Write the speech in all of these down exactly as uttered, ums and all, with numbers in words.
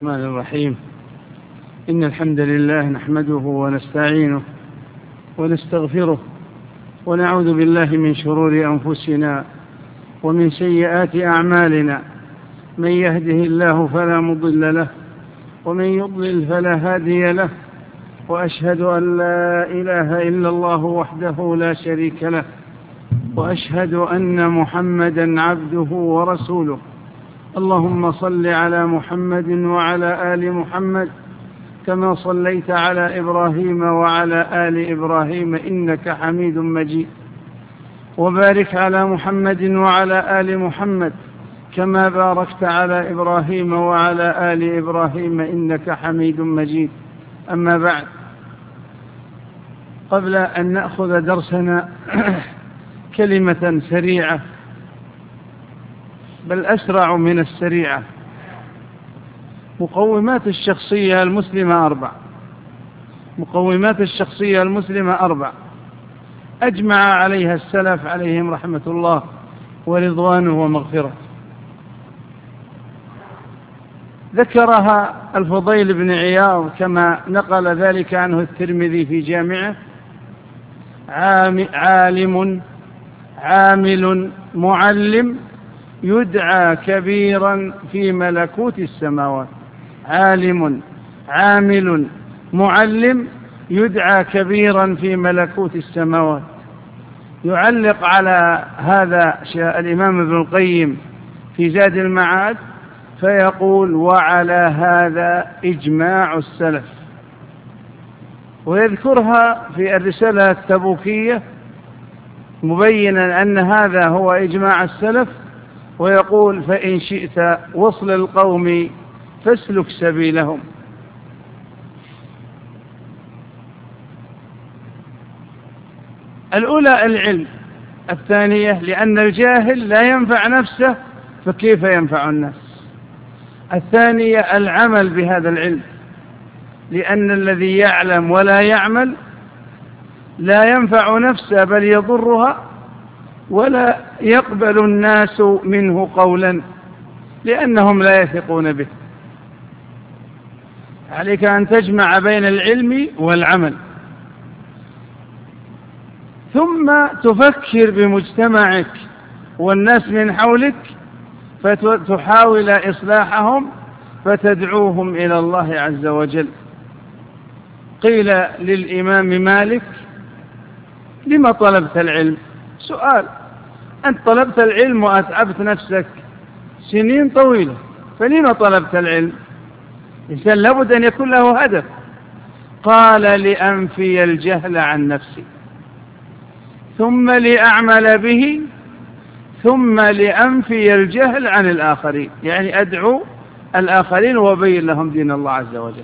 الرحمن الرحيم. إن الحمد لله نحمده ونستعينه ونستغفره ونعوذ بالله من شرور أنفسنا ومن سيئات أعمالنا. من يهده الله فلا مضل له ومن يضلل فلا هادي له، وأشهد أن لا إله إلا الله وحده لا شريك له، وأشهد أن محمدا عبده ورسوله. اللهم صل على محمد وعلى آل محمد كما صليت على إبراهيم وعلى آل إبراهيم إنك حميد مجيد، وبارك على محمد وعلى آل محمد كما باركت على إبراهيم وعلى آل إبراهيم إنك حميد مجيد. أما بعد، قبل أن نأخذ درسنا كلمة سريعة، بل أسرع من السريعة. مقومات الشخصية المسلمة أربع. مقومات الشخصية المسلمة أربع أجمع عليها السلف عليهم رحمة الله ورضوانه ومغفرة. ذكرها الفضيل بن عياض كما نقل ذلك عنه الترمذي في جامعه: عالم عامل معلم يدعى كبيرا في ملكوت السماوات. عالم عامل معلم يدعى كبيرا في ملكوت السماوات. يعلق على هذا الإمام ابن القيم في زاد المعاد فيقول: وعلى هذا إجماع السلف. ويذكرها في الرسالة التبوكية مبينا أن هذا هو إجماع السلف، ويقول: فإن شئت وصل القوم فاسلك سبيلهم. الأولى العلم، الثانية لأن الجاهل لا ينفع نفسه فكيف ينفع الناس، الثانية العمل بهذا العلم، لأن الذي يعلم ولا يعمل لا ينفع نفسه بل يضرها، ولا يقبل الناس منه قولا لأنهم لا يثقون به. عليك أن تجمع بين العلم والعمل، ثم تفكر بمجتمعك والناس من حولك فتحاول إصلاحهم فتدعوهم إلى الله عز وجل. قيل للإمام مالك: لما طلبت العلم؟ سؤال، أنت طلبت العلم وأتعبت نفسك سنين طويلة، فلما طلبت العلم؟ الإنسان لابد أن يكون له هدف. قال: لأنفي الجهل عن نفسي، ثم لأعمل به، ثم لأنفي الجهل عن الآخرين، يعني أدعو الآخرين وأبين لهم دين الله عز وجل.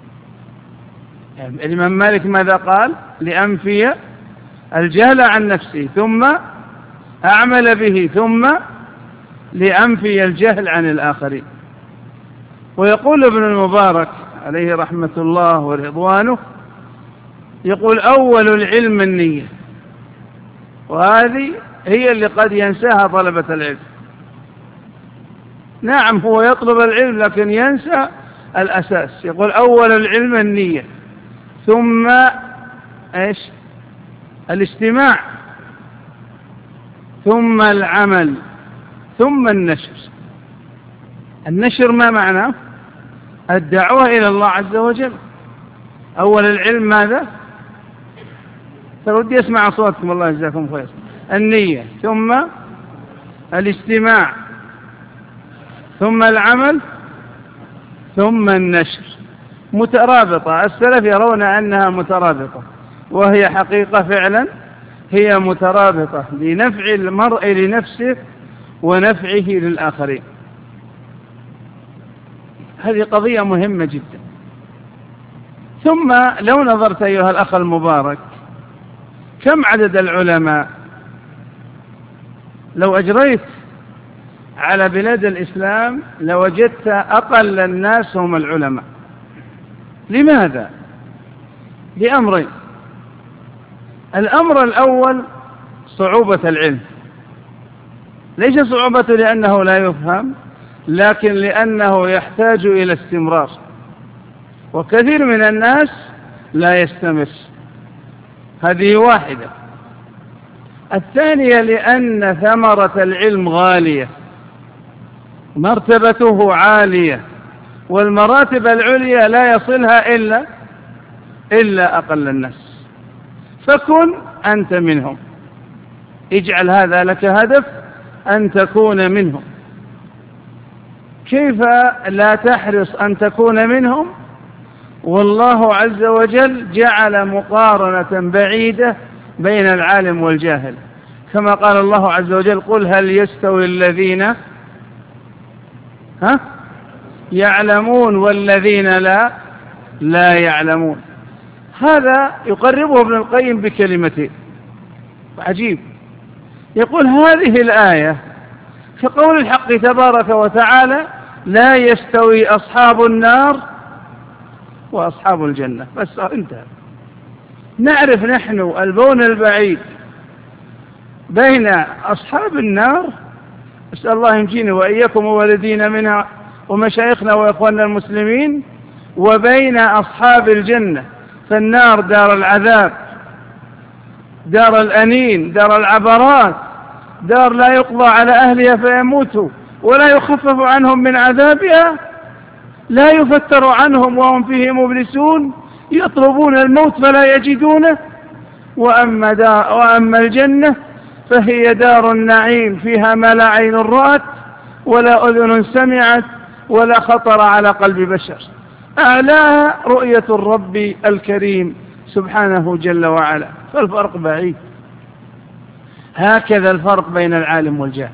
يعني الإمام مالك ماذا قال؟ لأنفي الجهل عن نفسي، ثم أعمل به، ثم لأنفي الجهل عن الآخرين. ويقول ابن المبارك عليه رحمة الله ورضوانه، يقول: أول العلم النية. وهذه هي اللي قد ينساها طلبة العلم. نعم، هو يطلب العلم لكن ينسى الأساس. يقول: أول العلم النية، ثم إيش؟ الاستماع، ثم العمل، ثم النشر. النشر ما معناه؟ الدعوة إلى الله عز وجل. أول العلم ماذا؟ ترودي أسمع صوتكم، الله يجزاكم خير. النية، ثم الاستماع، ثم العمل، ثم النشر. مترابطة. السلف يرون أنها مترابطة، وهي حقيقة فعلا هي مترابطة لنفع المرء لنفسه ونفعه للآخرين. هذه قضية مهمة جدا. ثم لو نظرت أيها الأخ المبارك كم عدد العلماء، لو أجريت على بلاد الإسلام لوجدت أقل الناس هم العلماء. لماذا؟ لأمرين. الأمر الأول صعوبة العلم، ليس صعوبة لأنه لا يفهم، لكن لأنه يحتاج إلى استمرار، وكثير من الناس لا يستمر. هذه واحدة. الثانية لأن ثمرة العلم غالية، مرتبته عالية، والمراتب العليا لا يصلها إلا إلا أقل الناس، فكن أنت منهم. اجعل هذا لك هدف أن تكون منهم. كيف لا تحرص أن تكون منهم والله عز وجل جعل مقارنة بعيدة بين العالم والجاهل، كما قال الله عز وجل: قل هل يستوي الذين ها يعلمون والذين لا لا يعلمون. هذا يقربه ابن القيم بكلمتين عجيب. يقول: هذه الآية كقول الحق تبارك وتعالى: لا يستوي أصحاب النار وأصحاب الجنة. بس انتهى. نعرف نحن البون البعيد بين أصحاب النار، أسأل الله ينجينا وإياكم ووالدينا منها ومشايخنا وإخواننا المسلمين، وبين أصحاب الجنة. فالنار دار العذاب، دار الأنين، دار العبرات، دار لا يقضى على أهلها فيموتوا ولا يخفف عنهم من عذابها، لا يفتر عنهم وهم فيه مبلسون، يطلبون الموت فلا يجدونه. وأما, دار وأما الجنة فهي دار النعيم، فيها ما لا عين رأت ولا أذن سمعت ولا خطر على قلب بشر. أعلاها رؤية الرب الكريم سبحانه جل وعلا. فالفرق بعيد. هكذا الفرق بين العالم والجاهل،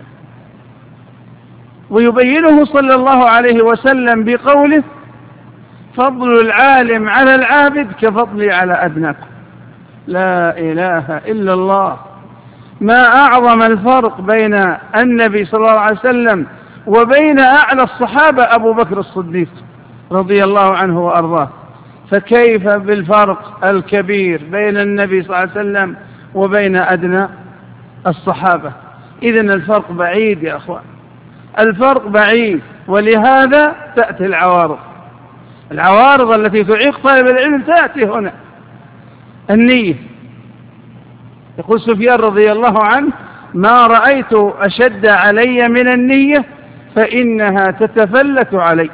ويبينه صلى الله عليه وسلم بقوله: فضل العالم على العابد كفضلي على أدناكم. لا إله إلا الله. ما أعظم الفرق بين النبي صلى الله عليه وسلم وبين أعلى الصحابة أبو بكر الصديق رضي الله عنه وأرضاه، فكيف بالفرق الكبير بين النبي صلى الله عليه وسلم وبين أدنى الصحابة؟ إذن الفرق بعيد يا أخوان، الفرق بعيد. ولهذا تأتي العوارض. العوارض التي تعيق طالب العلم تأتي هنا. النية. يقول سفيان رضي الله عنه: ما رأيت أشد علي من النية فإنها تتفلت علي.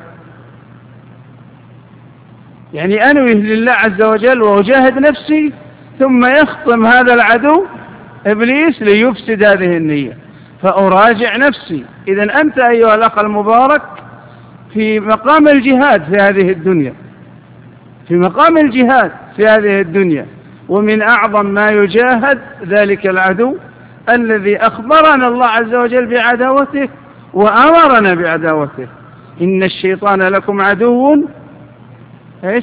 يعني أنوي لله عز وجل وأجاهد نفسي، ثم يخطم هذا العدو إبليس ليفسد هذه النية، فأراجع نفسي. إذن أنت أيها الأخ المبارك في مقام الجهاد في هذه الدنيا، في مقام الجهاد في هذه الدنيا، ومن أعظم ما يجاهد ذلك العدو الذي أخبرنا الله عز وجل بعداوته وأمرنا بعداوته. إن الشيطان لكم عدو إيش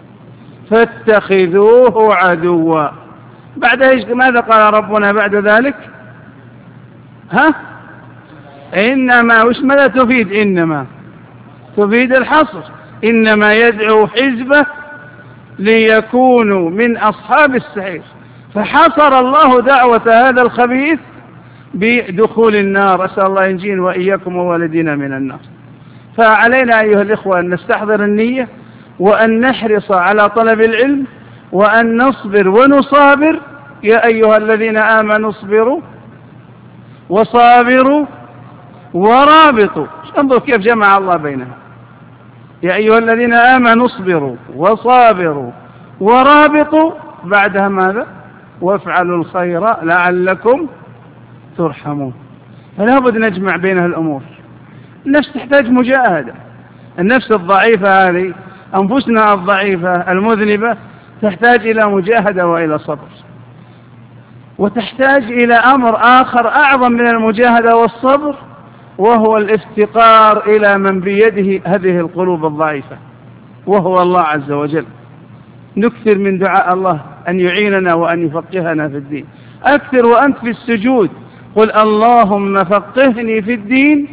فاتخذوه عدوا. بعد إيش ماذا قال ربنا بعد ذلك؟ ها إنما وش ماذا تفيد؟ إنما تفيد الحصر. إنما يدعو حزبه ليكونوا من أصحاب السعير. فحصر الله دعوة هذا الخبيث بدخول النار. أسأل الله ينجين وإياكم ووالدينا من النار. فعلينا أيها الإخوة أن نستحضر النية، وأن نحرص على طلب العلم، وأن نصبر ونصابر. يا أيها الذين آمنوا اصبروا وصابروا ورابطوا. انظروا كيف جمع الله بينها. يا أيها الذين آمنوا اصبروا وصابروا ورابطوا، بعدها ماذا؟ وافعلوا الخير لعلكم ترحمون. فلا بد نجمع بين الأمور. النفس تحتاج مجاهدة. النفس الضعيفة هذه، أنفسنا الضعيفة المذنبة، تحتاج إلى مجاهدة وإلى صبر، وتحتاج إلى أمر آخر أعظم من المجاهدة والصبر، وهو الافتقار إلى من بيده هذه القلوب الضعيفة، وهو الله عز وجل. نكثر من دعاء الله أن يعيننا وأن يفقهنا في الدين. أكثر وأنت في السجود قل: اللهم فقهني في الدين،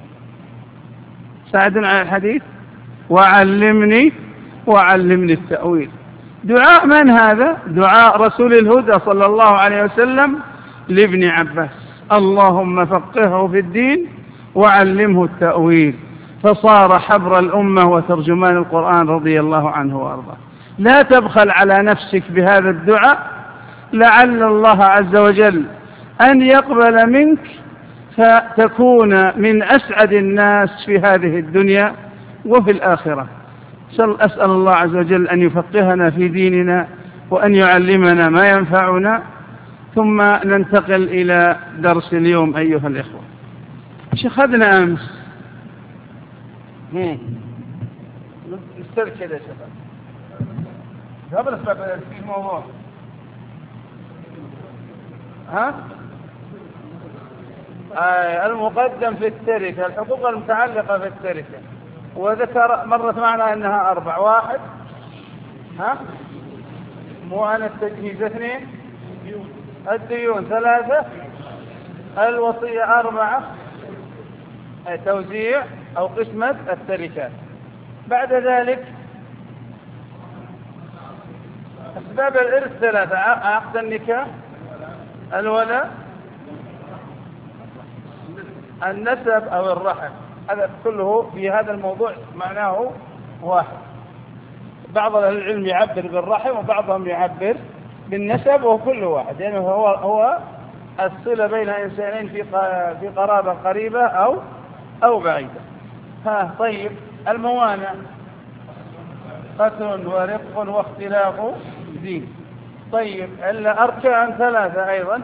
ساعدنا على الحديث، وعلمني وعلمني التأويل. دعاء من هذا؟ دعاء رسول الهدى صلى الله عليه وسلم لابن عباس: اللهم فقهه في الدين وعلمه التأويل. فصار حبر الأمة وترجمان القرآن رضي الله عنه وأرضاه. لا تبخل على نفسك بهذا الدعاء، لعل الله عز وجل أن يقبل منك فتكون من أسعد الناس في هذه الدنيا وفي الآخرة. أسأل الله عز وجل أن يفقهنا في ديننا وأن يعلمنا ما ينفعنا. ثم ننتقل إلى درس اليوم أيها الإخوة. ايش أخذنا أمس؟ نستركز يا شباب قبل أسباب في الموضوع. ها؟ آه المقدم في التركة، الحقوق المتعلقة في التركة، وذكر مرت معنا أنها أربع. واحد، ها؟ مؤن التجهيز. اثنين، الديون. ثلاثة، الوصية. أربعة، توزيع أو قسمة التركات. بعد ذلك أسباب الإرث ثلاثة: عقد النكاح، الولاء، النسب أو الرحم. هذا كله في هذا الموضوع معناه واحد. بعض أهل العلم يعبر بالرحم وبعضهم يعبر بالنسب، وكل واحد يعني هو هو الصلة بين إنسانين في في قرابة قريبة أو أو بعيدة. ها طيب، الموانع: قتل ورق واختلاف دين. طيب، الأركان ثلاثة أيضا: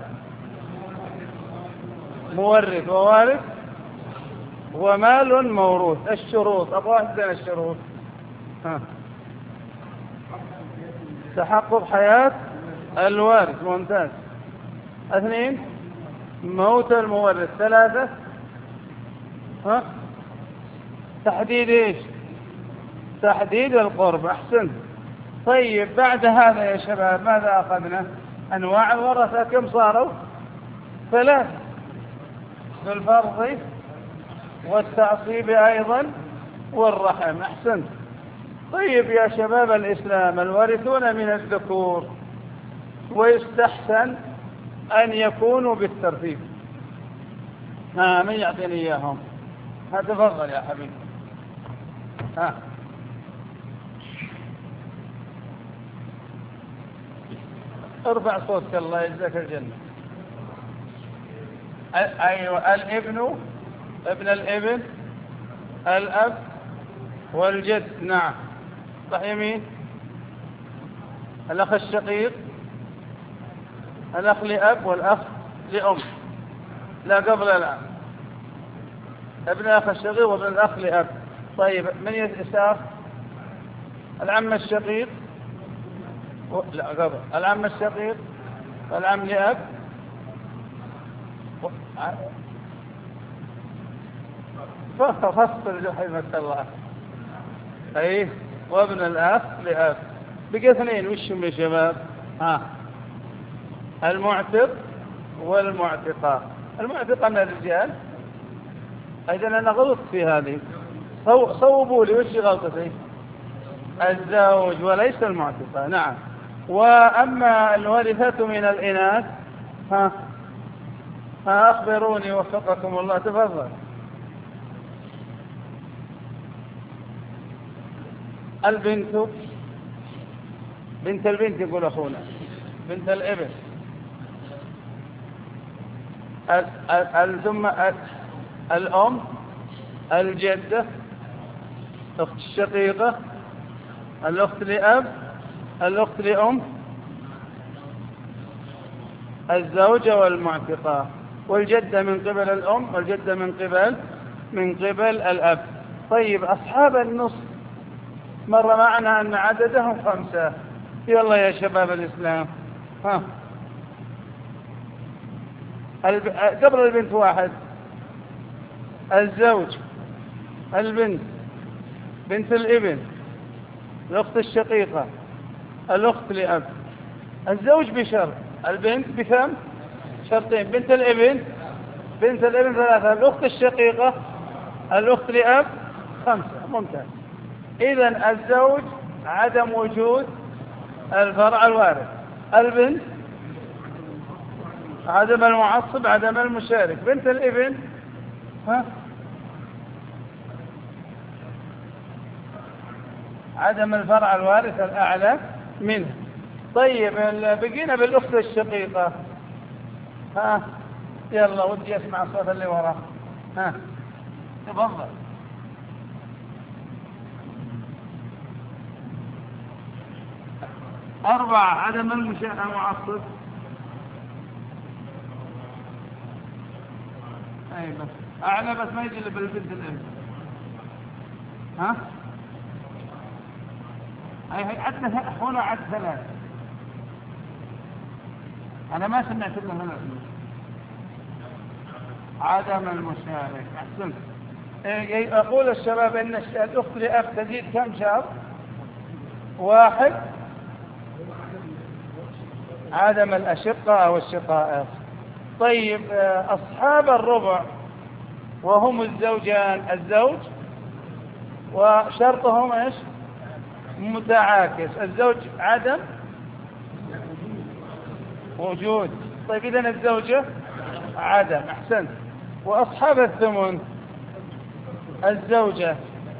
مورث ووارث ومال موروث. الشروط، أبغى أحسن الشروط. ها تحقق حياة الوارث. ممتاز. اثنين، موت المورث. ثلاثة، ها تحديد ايش؟ تحديد القرب. احسن. طيب، بعد هذا يا شباب ماذا اخذنا؟ انواع الورثة كم صاروا؟ ثلاث: بالفرض والتعصيب ايضا والرحم. احسن. طيب يا شباب الاسلام، الوارثون من الذكور ويستحسن ان يكونوا بالترتيب. ها من يعطيني اياهم؟ ها تفضل يا حبيبي. ها ارفع صوتك الله يجزاك الجنة. ايوه، الابن، ابن الابن، الاب والجد. نعم صح. يمين، الاخ الشقيق، الاخ لاب والاخ لام. لا قبل الان، ابن الاخ الشقيق وابن الاخ لاب. طيب، من يسار؟ العم الشقيق و... لا قبل العم الشقيق والعم لاب و... فصل رحمك الله. اي، وابن الاخ لاب. بقى اثنين. وشهم يا شباب؟ ها المعتق والمعتقة. المعتقة من الرجال. اذا انا غلطت في هذه، صوبوا لي. وش غلطتي؟ الزوج وليس المعتقة. نعم. واما الوارثة من الاناث، ها ها اخبروني وفقكم الله. تفضل. البنت، بنت البنت يقول اخونا، بنت الابن. ثم الام، الجدة، الاخت الشقيقة، الاخت لاب، الاخت لام، الزوجة والمعتقة، والجدة من قبل الام والجدة من قبل من قبل الاب. طيب، اصحاب النصف مر معنا ان عددهم خمسة. يلا يا شباب الاسلام. ها الب... قبل البنت واحد: الزوج، البنت، بنت الابن، الاخت الشقيقة، الاخت لاب. الزوج بشرط، البنت بكم؟ شرطين: بنت الابن، بنت الابن ثلاثة، الاخت الشقيقة، الاخت لاب خمسة. ممتاز. اذا الزوج عدم وجود الفرع الوارث، البنت عدم المعصب عدم المشارك، بنت الابن ها عدم الفرع الوارث الأعلى منه. طيب بقينا بالأخت الشقيقة. ها يلا ودي أسمع الصوت اللي وراه. ها تفضل. أربعة عدم المشاهدة معصب. أي بس أعلى بس ما يجي إلا بالبنت الأم. ها أي هي عدنا هنا عد ثلاث. أنا ما سمعت إلا ثلاث. عدم المشارك. أحسنت. أقول الشباب إن الأخت لأب تزيد كم شهر؟ واحد. عدم الأشقة أو الشقائق. طيب أصحاب الربع وهم الزوجان الزوج وشرطهم إيش؟ متعاكس. الزوج عدم وجود. طيب إذن الزوجة عدم. أحسنت. وأصحاب الثمن الزوجة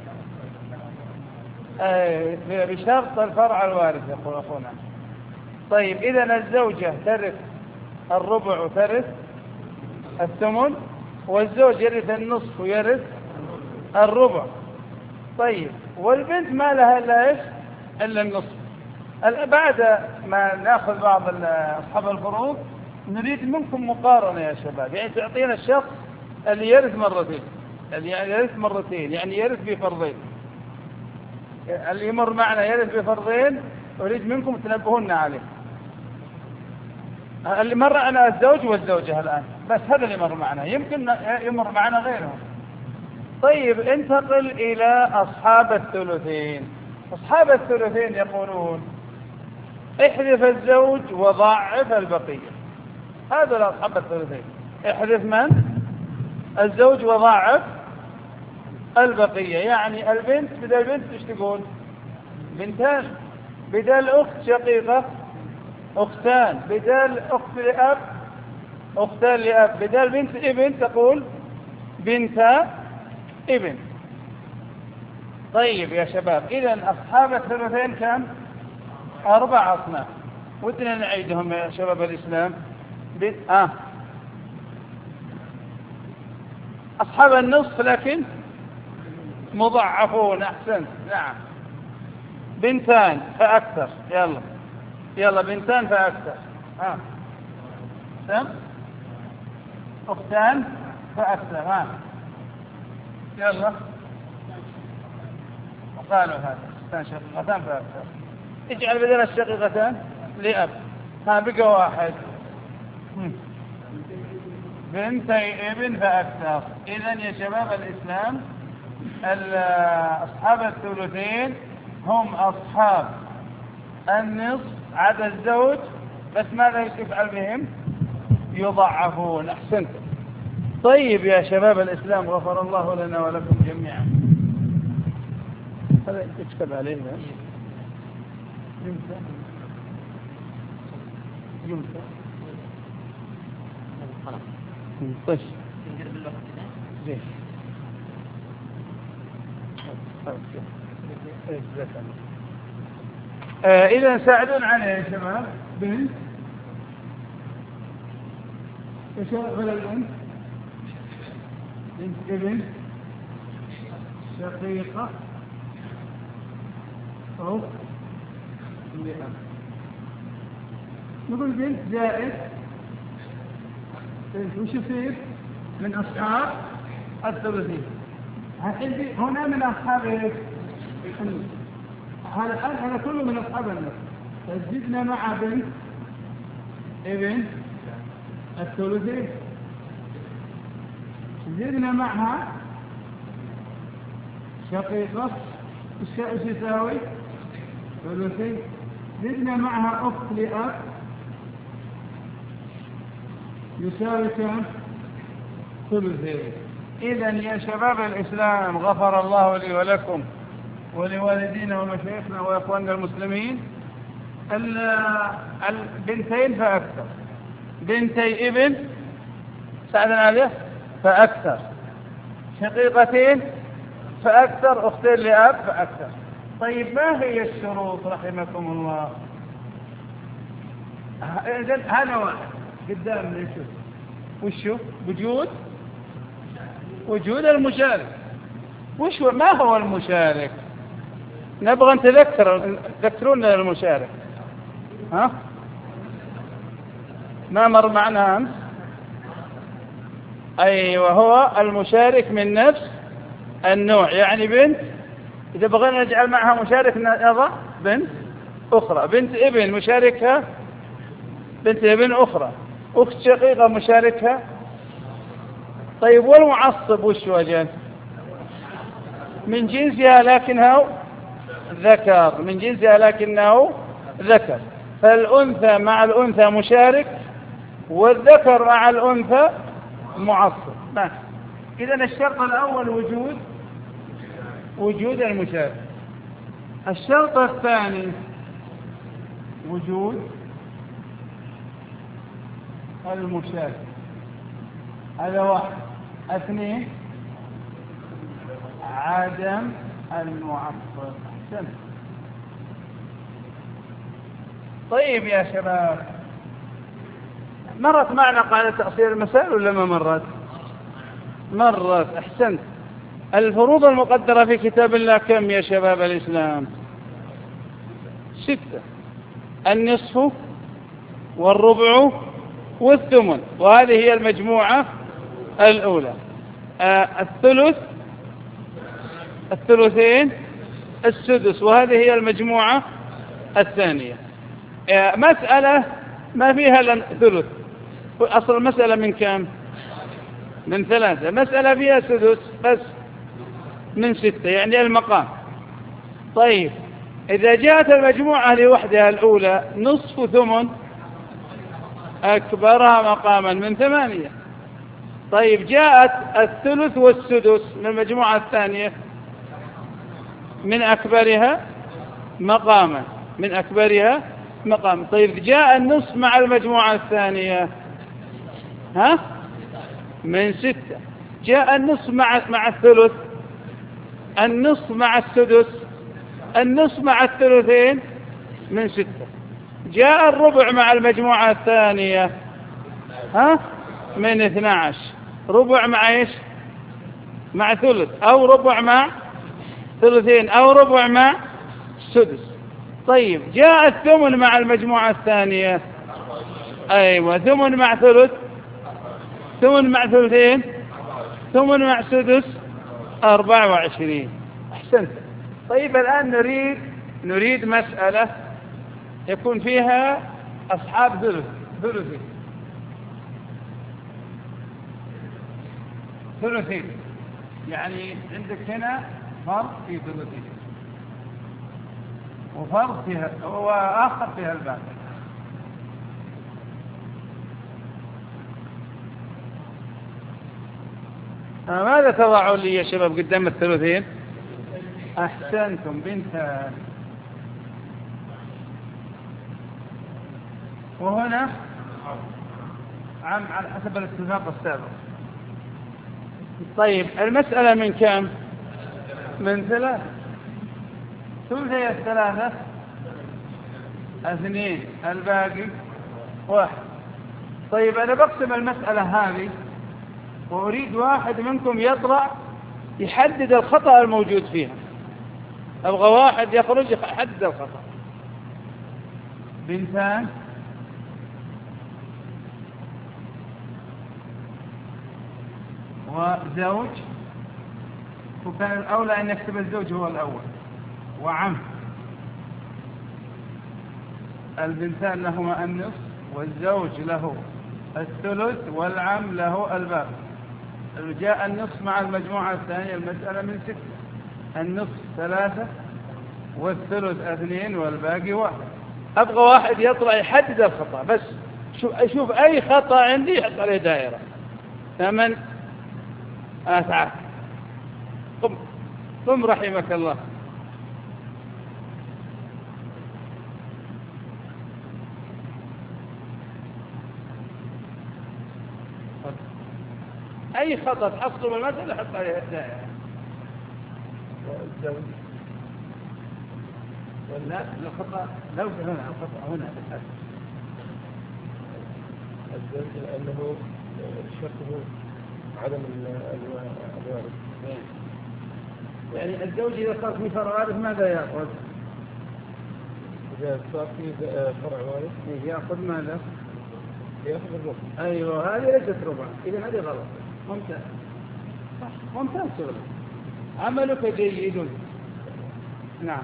بشرط الفرع الوارث يقول أخونا. طيب إذن الزوجة ترث الربع وترث الثمن والزوج يرث النصف ويرث الربع. طيب والبنت ما لها إلا إيش؟ إلا النصف. بعد ما نأخذ بعض أصحاب الفروض نريد منكم مقارنة يا شباب. يعني تعطينا الشخص اللي يرث مرتين اللي يرث مرتين يعني يرث بفرضين. اللي يمر معنا يرث بفرضين أريد منكم تنبهونا عليه. اللي مر معنا الزوج والزوجة الآن بس هذا اللي مر معنا. يمكن يمر معنا غيرهم. طيب انتقل إلى أصحاب الثلثين. أصحاب الثلثين يقولون احذف الزوج وضاعف البقية. هذا أصحاب الثلثين. احذف من؟ الزوج وضاعف البقية. يعني البنت بدل البنت ايش تقول؟ بنتان. بدل أخت شقيقة أختان. بدل أخت لأب أختان لأب. بدل بنت ابن تقول بنتا ابن. طيب يا شباب إذن أصحاب الثلثين كم؟ أربع أصناف. ودنا نعيدهم يا شباب الإسلام. آه. أصحاب النصف لكن مضاعفون. أحسنت. نعم. بنتان فأكثر. يلا يلا بنتان فأكثر. ها سم أختان فأكثر. ها يلا وقالوا هذا أختان شقيقتان فأكثر. اجعل بدل الشقيقتان لأب. ها بقى واحد. بنتي ابن فأكثر. إذن يا شباب الإسلام أصحاب الثلثين هم أصحاب النصف عدا الزوج بس ماذا يفعل بهم؟ يضعفون. أحسنت. طيب يا شباب الإسلام غفر الله لنا ولكم جميعا. هذا تكتب عليه يمكن يمكن طيب زين. آه إذا ساعدون عليه يا شباب. بنت يا شباب ولا البنت بنت ابن شقيقة أو لأب. نقول بنت زائد وش يصير من أصحاب الثلثين. هنا من أصحاب النصف. هذا الآن هذا كله من أصحاب النصف. فزدنا مع بنت ابن الثلثين. زدنا معها شقيقة ايش يساوي؟ ثلثين. زدنا معها أخت لأب يساوي كم؟ ثلثين. إذن يا شباب الإسلام غفر الله لي ولكم ولوالدينا ومشايخنا وإخواننا المسلمين البنتين فأكثر. بنتي ابن ساعدنا عليه فأكثر. شقيقتين فأكثر. أختين لأب فأكثر. طيب ما هي الشروط رحمكم الله؟ إذن هذا واحد قدامنا نشوف وشو وجود وجود المشارك. وش ما هو المشارك؟ نبغى نتذكر تذكرونا المشارك. ها ما مر معنا أمس؟ أيوة هو المشارك من نفس النوع، يعني بنت إذا بغينا نجعل معها مشارك نضع بنت أخرى، بنت ابن مشاركها بنت ابن أخرى، أخت شقيقة مشاركها. طيب والمعصب وش وجه؟ من جنسها لكنه ذكر، من جنسها لكنه ذكر، فالأنثى مع الأنثى مشارك والذكر مع الأنثى معصب. إذن الشرط الأول وجود وجود المشارك. الشرط الثاني وجود المشارك، هذا واحد. اثنين عدم المعصب. أحسن. طيب يا شباب مرت معنا قاعدة تأصيل المسائل ولا ما مرت؟ مرت. أحسنت. الفروض المقدرة في كتاب الله كم يا شباب الإسلام؟ ستة: النصف والربع والثمن، وهذه هي المجموعة الأولى. آه الثلث الثلثين السدس، وهذه هي المجموعة الثانية. آه مسألة ما فيها إلا ثلث، أصل المسألة من كم؟ من ثلاثة. مسألة فيها سدس بس من ستة، يعني المقام. طيب إذا جاءت المجموعة لوحدها الأولى نصف ثمن أكبرها مقاما من ثمانية. طيب جاءت الثلث والسدس من المجموعة الثانية من أكبرها مقاما من أكبرها مقاما. طيب جاء النصف مع المجموعة الثانية ها من ستة. جاء النصف مع مع الثلث، النصف مع السدس، النصف مع الثلثين من ستة. جاء الربع مع المجموعة الثانية ها من اثنى عشر. ربع مع ايش؟ مع ثلث، او ربع مع ثلثين، او ربع مع سدس. طيب جاء الثمن مع المجموعة الثانية، ايوه ثمن مع ثلث، ثمن مع ثلثين، ثمن مع سدس، أربعة وعشرين. أحسنت. طيب الآن نريد نريد مسألة يكون فيها أصحاب ثلث ثلثين ثلثين يعني عندك هنا فرض في ثلثين وفرض فيها وآخر فيها الباقي. ماذا تضعوا لي يا شباب قدام الثلثين؟ أحسنتم، بنتان. وهنا عم على حسب الاتفاق السابق. طيب المسألة من كم؟ من ثلاثة. ثلثي الثلاثة اثنين، الباقي واحد. طيب أنا بقسم المسألة هذه وأريد واحد منكم يطلع يحدد الخطأ الموجود فيها. أبغى واحد يخرج يحدد الخطأ. بنتان وزوج، وكان الأولى أن يكتب الزوج هو الأول، وعم. البنتان لهما النصف والزوج له الثلث والعم له الباقي. جاء النصف مع المجموعة الثانية المسألة من ستة، النصف ثلاثة والثلث اثنين والباقي واحد. أبغى واحد يطلع يحدد الخطأ بس. أشوف أي خطأ عندي يحط عليه دائرة. ثمن آه تعال قم قم رحمك الله. أي خطأ تحصل بالمسألة حط عليه دائرة. لا الخطأ لو هنا الخطأ هنا الزوج أنه شرطه عدم الوارث. يعني الزوج إذا صار في فرع وارث ماذا يأخذ؟ إذا صار في فرع وارث يأخذ ماذا؟ يأخذ الربع. أيوة هذه ليست ربع، إذا هذه غلط. ممتاز صح ممتاز شغل عملك جيد. نعم.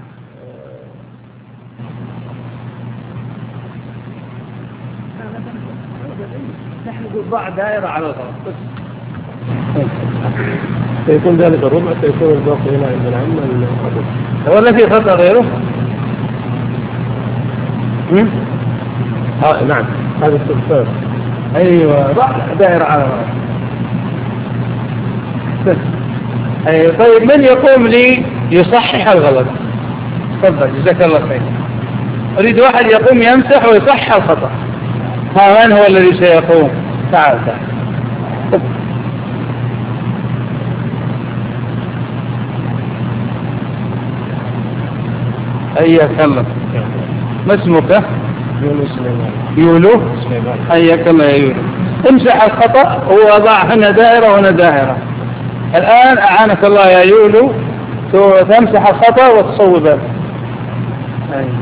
نحن نقول ضع دائرة على الغلط بس. سيكون ذلك الربع، سيكون الباقي هنا عند العم الأبو. ولا في خطأ غيره؟ آه نعم هذا السلسال. أيوة ضع دائرة على الغلط. أي طيب من يقوم لي يصحح الغلط؟ تفضل جزاك الله خير. أريد واحد يقوم يمسح ويصحح الخطأ. ها من هو الذي سيقوم؟ تعال تعال. حياك الله. ما اسمك؟ يولو سليمان. يولو سليمان. حياك الله يا يولو. امسح الخطأ ووضع هنا دائرة وهنا دائرة. الآن أعانك الله يا يولو تمسح الخطأ وتصوبه. أيوة.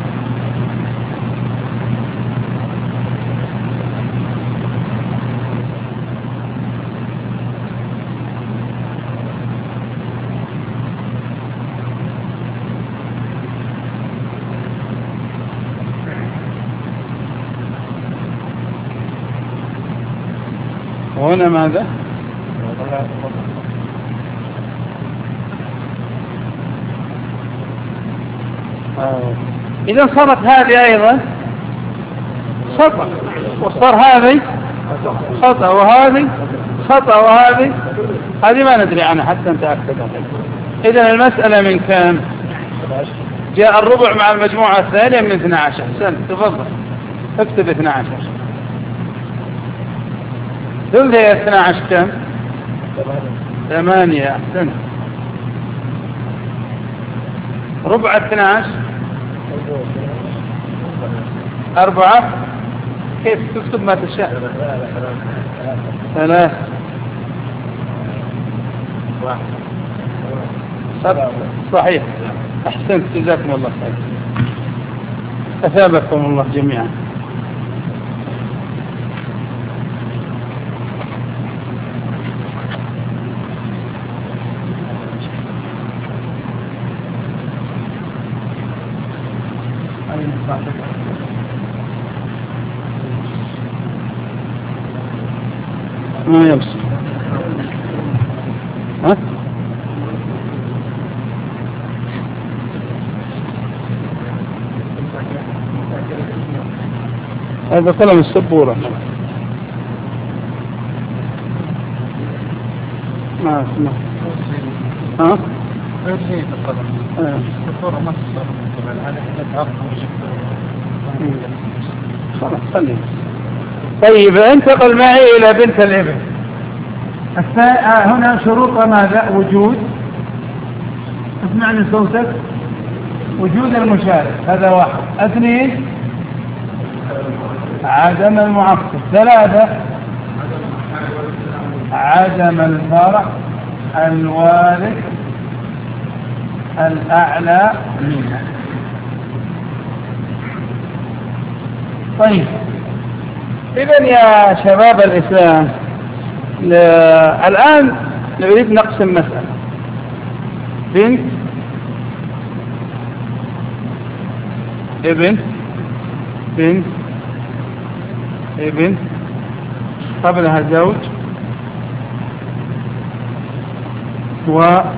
وهنا ماذا؟ آه. إذا صارت هذه أيضا خطأ وصار هذه خطأ وهذه خطأ وهذه هذه ما ندري عنها حتى نتأكد. إذا المسألة من كم؟ جاء الربع مع المجموعة الثانية من اثني عشر. سن تفضل اكتب اثني عشر. ثلث اثني عشر كم؟ ثمانية. أحسن. ربع اثني عشر أربعة. كيف تكتب ما تشاء؟ ثلاث. صحيح. أحسنت جزاكم الله خير. أثابكم الله جميعا. ما يبصر. ها؟ هذا قلم السبورة. ما اسمه. ها؟ هذه القلم. السبورة ما تصير طبعا. هذا تعرف خلاص خليه. طيب انتقل معي إلى بنت الابن. هنا شروط ماذا؟ وجود، اسمعني صوتك، وجود المشارك هذا واحد. اثنين عدم المعصب. ثلاثة عدم الفرع الوارث الأعلى منها. طيب إذن يا شباب الإسلام ل... الآن نريد نقسم مسألة. بنت ابن بنت ابن قبلها زوج وأب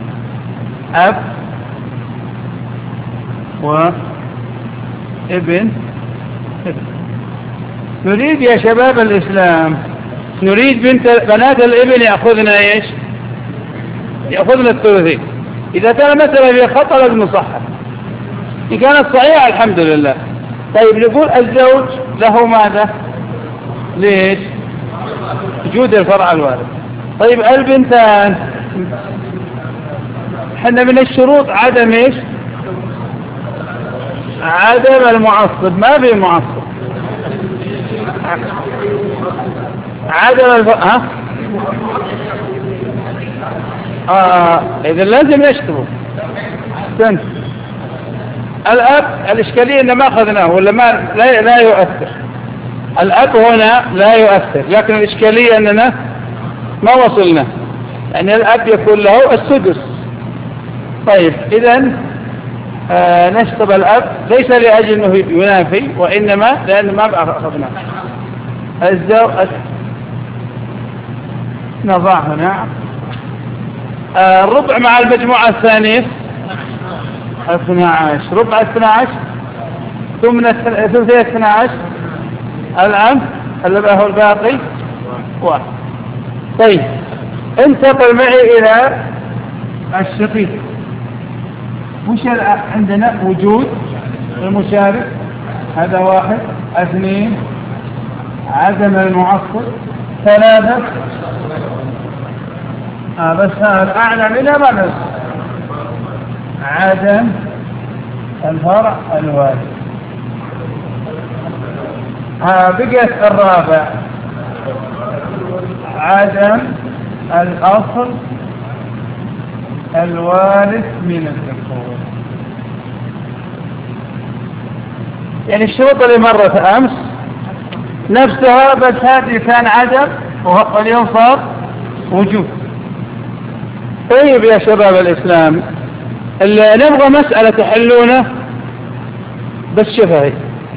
وابن. نريد يا شباب الإسلام نريد بنت بنات الابن يأخذن ايش؟ يأخذن الثلثين. إذا كان مثلا في خطأ لازم نصحح، إن كانت صحيحة الحمد لله. طيب نقول الزوج له ماذا؟ ليش؟ وجود الفرع الوارث. طيب البنتان حنا من الشروط عدم ايش؟ عدم المعصب، ما في معصب. عدم الف... ها آه إذا لازم يشتبه. استنى، الأب الإشكالية إن ما أخذناه ولا ما لا, لا يؤثر. الأب هنا لا يؤثر، لكن الإشكالية أننا ما وصلنا، يعني الأب يكون له السدس. طيب إذن آه نشطب الأب ليس لأجل أنه ينافي، وإنما لأنه ما أخذناه. الزوج نضع هنا آه الربع مع المجموعة الثانية اثنى عشر، ربع اثنى عشر ثم ثلثي اثنى عشر الآن اللي هو الباقي واحد. طيب انتقل معي إلى الشقيق. وش عندنا؟ وجود المشارك، هذا واحد. اثنين عدم المعصب. ثلاثة آه بس هذا أعلى منها ما نص عدم الفرع الوارث. ها بقيت الرابع عدم الأصل الوارث من الذكور. يعني الشروط اللي مرت أمس نفسها، بس هذه كان عدم واليوم صار وجود. طيب يا شباب الإسلام، اللي نبغى مسألة تحلونه بس شفهي.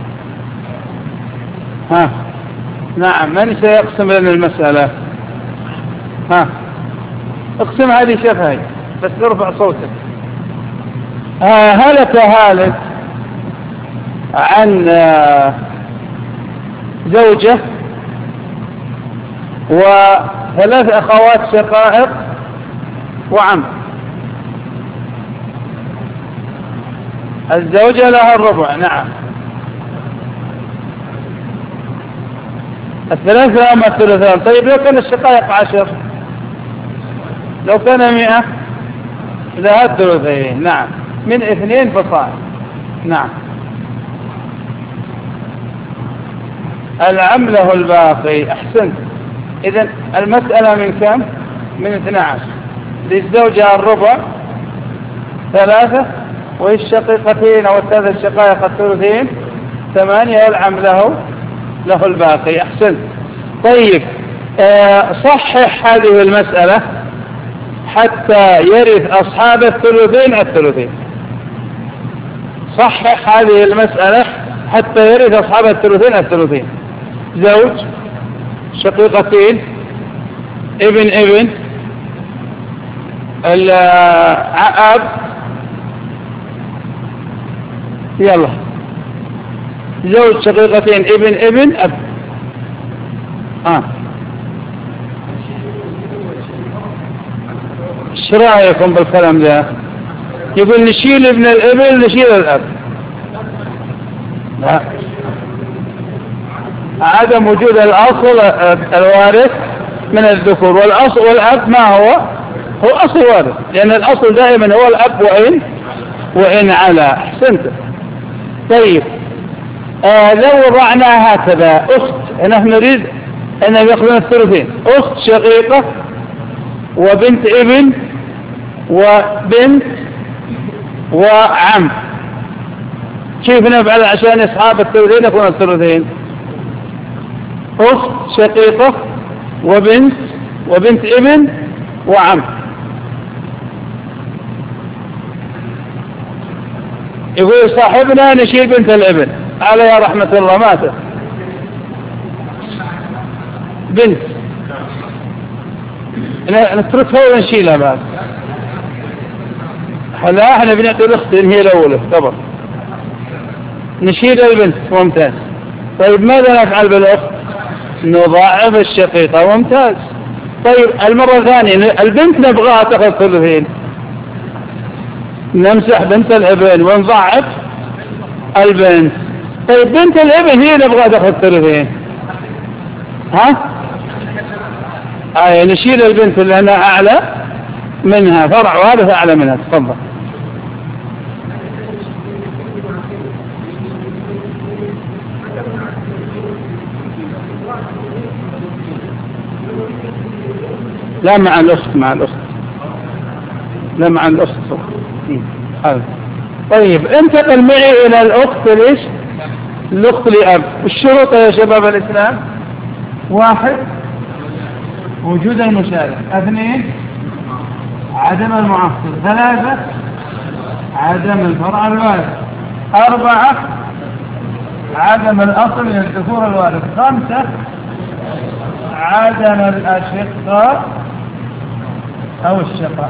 ها نعم، من سيقسم لنا المسألة؟ ها اقسم هذه شفهي بس ارفع صوتك. ها هلك هالك عن زوجة وثلاث أخوات شقائق وعم. الزوجة لها الربع، نعم. الثلاث لهم الثلثان. طيب لو كان الشقائق عشر، لو كان مئة لها الثلثين، نعم، من اثنين فصاعد، نعم. العم له الباقي، أحسنت. إذن المسألة من كم؟ من اثنى عشر. للزوجة الربع ثلاثة، والشقيقتين أو الثلاث الشقائق الثلثين ثمانية، والعم له له الباقي، أحسنت. طيب آه صحح هذه المسألة حتى يرث أصحاب الثلثين الثلثين. صحح هذه المسألة حتى يرث أصحاب الثلثين الثلثين. زوج، شقيقتين، ابن ابن، الأب، يلا زوج، شقيقتين، ابن ابن، أب. ها ايش رايكم بالكلام ده؟ يقول نشيل ابن الابن، نشيل الأب. لا، عدم وجود الأصل الوارث من الذكور، والأصل والأب ما هو؟ هو أصل وارث، لأن الأصل دائما هو الأب وإن وإن على. أحسنت. طيب آه لو وضعنا هكذا أخت، نحن نريد أن يأخذون الثلثين، أخت شقيقة وبنت ابن وبنت وعم، كيف نفعل عشان أصحاب الثلثين يكون الثلثين؟ أخت شقيقة وبنت وبنت ابن وعم. يقول صاحبنا نشيل بنت الابن، عليها رحمة الله ماتت، بنت نتركها ونشيلها بعد. لا احنا بنعطي الاخت هي الاولى طبعا، نشيل البنت، ممتاز. طيب ماذا نفعل بالاخت؟ نضاعف الشقيقة، ممتاز. طيب المرة الثانية البنت نبغاها تاخذ ثلثين، نمسح بنت الابن ونضاعف البنت. طيب بنت الابن هي نبغاها تاخذ ثلثين، ها آه نشيل البنت اللي أنا أعلى منها، فرع وارث أعلى منها. تفضل. لا مع الأخت مع الأخت لا مع الأخت هذا. طيب انتقل معي إلى الأخت ليش الأخت لأب. الشروط يا شباب الإسلام: واحد وجود المشارك، اثنين عدم المعصب، ثلاثة عدم الفرع الوارث، أربعة عدم الأصل من الذكور الوارث، خمسة عدم الأشقاء أو الشقاء.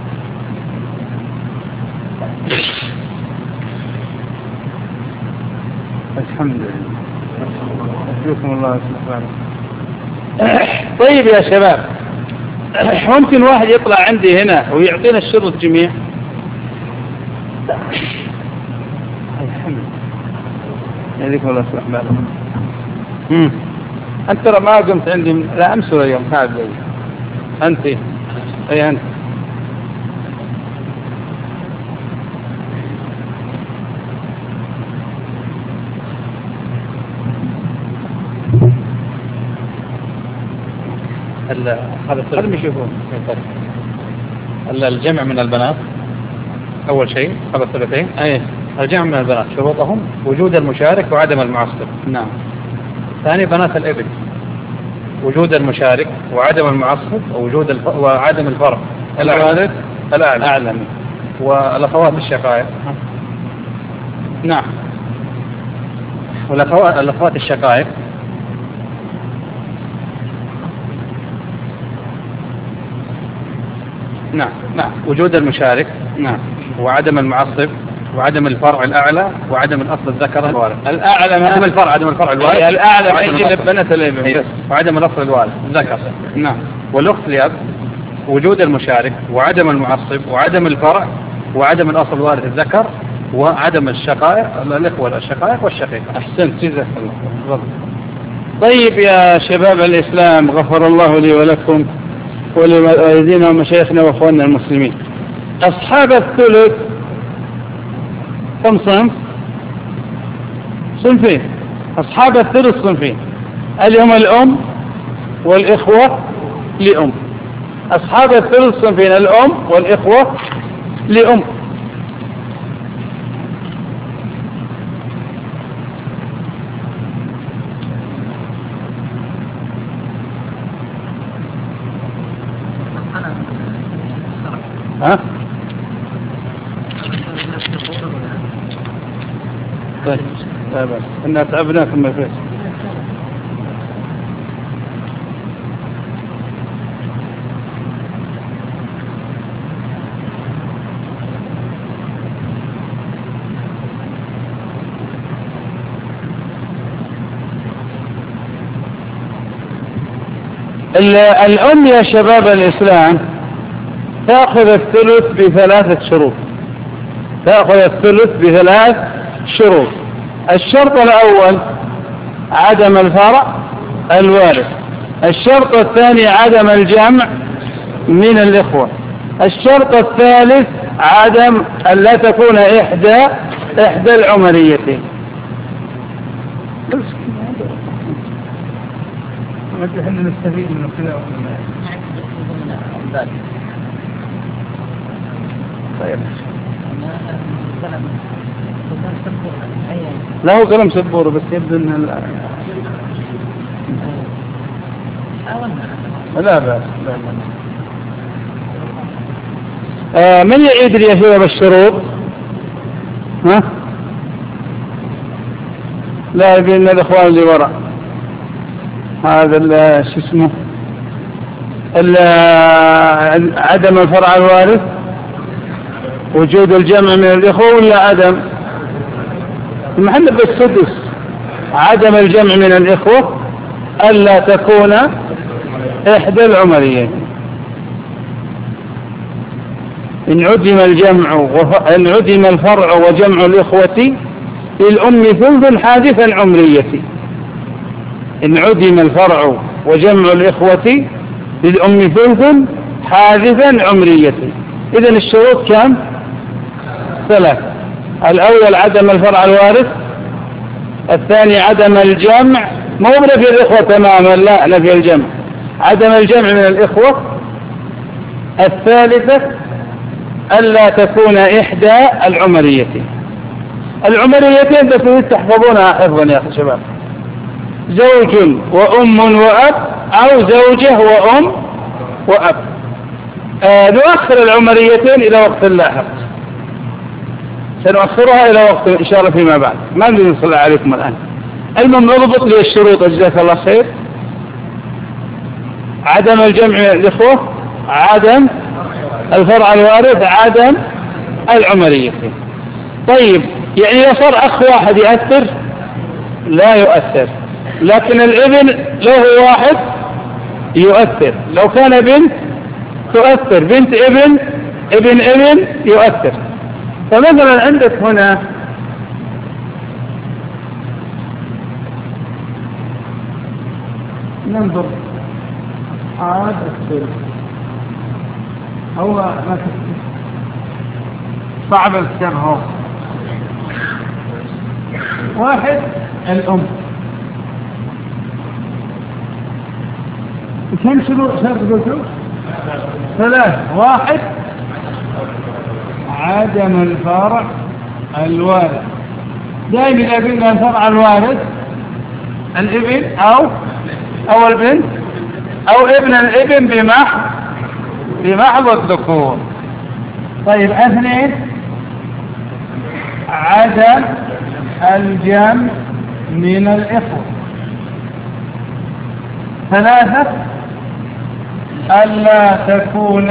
الحمد لله. أشكركم الله سبحانه. طيب يا شباب، ممكن واحد يطلع عندي هنا ويعطينا الشروط جميع؟ الحمد لله. يديكم الله يصلح بالكم. امم أنت ترى ما قمت عندي من... لا أمس ولا يوم. تعال لي أنت. أي أنت. هذا خلهم يشوفون الجمع من البنات. أول شيء هذا الثلاثين. أيه. الجمع من البنات شروطهم وجود المشارك وعدم المعصب. نعم. ثاني بنات الابن وجود المشارك وعدم المعصب ووجود الف... وعدم الفرع الوارث الأعلى. أعلى. والأخوات الشقائق. نعم. والأخوات الأخوات الشقائق نعم. نعم. وجود المشارك. نعم. وعدم المعصب وعدم الفرع الأعلى وعدم الأصل الذكر الوارث. الأعلى عدم الفرع عدم الفرع الوارث. الأعلى ما يجي لبنات الابن. وعدم الأصل الوارث الذكر. نعم. والأخت لأب وجود المشارك وعدم المعصب وعدم الفرع وعدم الأصل الوارث الذكر وعدم الشقائق الإخوة الشقائق والشقيق. أحسنت جزاك الله. طيب يا شباب الإسلام، غفر الله لي ولكم ولوالدينا ومشايخنا وأخواننا المسلمين. أصحاب الثلث كم صنف؟ صنفين. أصحاب الثلث صنفين، اللي هم الأم والإخوة لأم. أصحاب الثلث صنفين: الأم والإخوة لأم. ها؟ طيب طيب إنا تعبناكم ما فيش. الأم يا شباب الإسلام تأخذ الثلث بثلاثة شروط. تأخذ الثلث بثلاث شروط. الشرط الأول عدم الفرع الوارث. الشرط الثاني عدم الجمع من الإخوة. الشرط الثالث عدم أن لا تكون إحدى إحدى العمريتين. احنا نستفيد من كذا. طيب. لا هو قلم سبوره بس يبدو ان لا بأس. آه من يعيد لي يا شباب الشروط؟ ها؟ لا يبين الإخوان اللي وراء هذا شو اسمه عدم الفرع الوارث، وجود الجمع من الإخوة ولا عدم المحل بالسدس، عدم الجمع من الإخوة ألا تكون إحدى العمريين. إن عدم الجمع إن عدم الفرع وجمع الإخوة للأم ثلث حادثا عمرية. إن عدم الفرع وجمع الإخوة للأم ثلث حادثا عمرية. إذن الشروط كم؟ ثلاث. الأول عدم الفرع الوارث، الثاني عدم الجمع، مو نفي الإخوة تماما، لا نفي الجمع، عدم الجمع من الإخوة، الثالثة ألا تكون إحدى العمريتين. العمريتين بس تحفظونها حفظا يا أخي شباب، زوج وأم وأب أو زوجة وأم وأب. آه نؤخر العمريتين إلى وقت لاحق، سنؤخرها إلى وقت إن شاء الله فيما بعد، ما نريد نصلي عليكم الآن. المهم نضبط لي الشروط جزاك الله خير. عدم الجمع الإخوة، عدم الفرع الوارث، عدم العمريتين. طيب يعني لو صار أخ واحد يؤثر؟ لا يؤثر، لكن الابن له واحد يؤثر. لو كان بنت تؤثر، بنت ابن ابن ابن يؤثر. فمثلا عندك هنا ننظر عاد الثلث هو ما صعب الكتاب. هو واحد الأم، كم شروط شرط قلتوا؟ ثلاث. واحد عدم الفرع الوارث، دائما إذا قلنا الفرع الوارث الابن أو أو البنت أو ابن الابن بمحض بمحض الذكور. طيب اثنين عدم الجمع من الإخوة. ثلاثة ألا تكون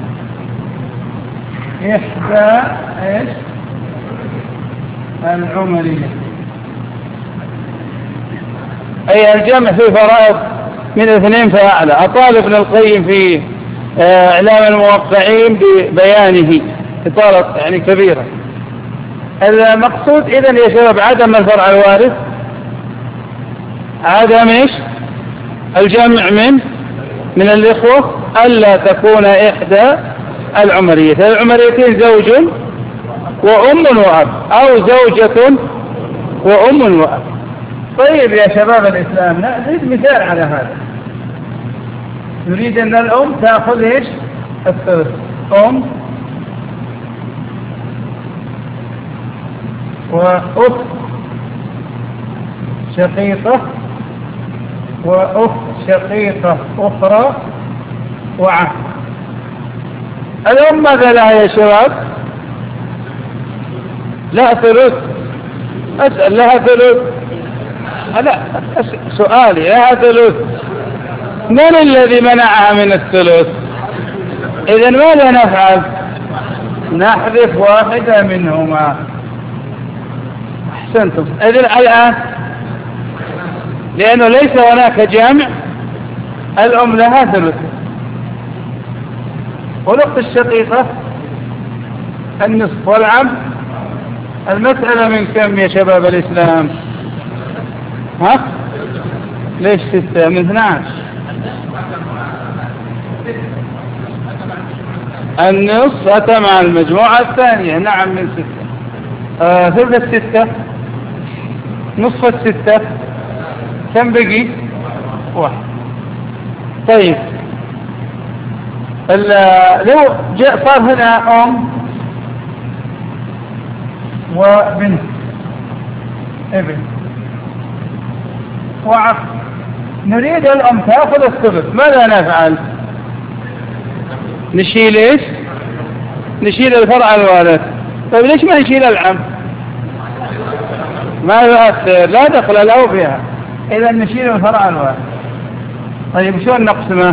إحدى إيش العمرية، أي الجمع في فرائض من اثنين فأعلى. أطال ابن القيم في إعلام الموقعين ببيانه إطالة يعني كبيرة. المقصود إذن يا شباب عدم الفرع الوارث، عدم إيش الجمع من من الإخوة، ألا تكون إحدى العمريتين. العمريتين زوج وأم وأب أو زوجة وأم وأب. طيب يا شباب الإسلام نزيد مثال على هذا. نريد أن الأم تأخذ إيش الثلث، أم وأخت شقيقة وأخت شقيقة أخرى وعم. الأم ماذا لها يا شباب؟ لا ثلث. أسأل لها ثلث؟ لا سؤالي لها ثلث. من الذي منعها من الثلث؟ إذن ماذا نفعل؟ نحذف واحدة منهما. أحسنتم. إذن الآن لأنه ليس هناك جمع الأم لها ثلث، والأخت الشقيقة النصف، والعم المسألة من كم يا شباب الإسلام؟ ها؟ ليش ستة؟ من اثناش. النصف أتى مع المجموعة الثانية. نعم من ستة. آه ثلث الستة، نصف الستة، كم بقي؟ واحد. طيب لو جاء صار هنا أم وبنت ابن وعم، نريد الأم تأخذ الثلث، ماذا نفعل؟ نشيل إيش؟ نشيل الفرع الوارث. طيب ليش ما نشيل العم؟ ما يؤثر، لا دخل له فيها. إذا نشيل الفرع الوارث. طيب شلون نقسمه؟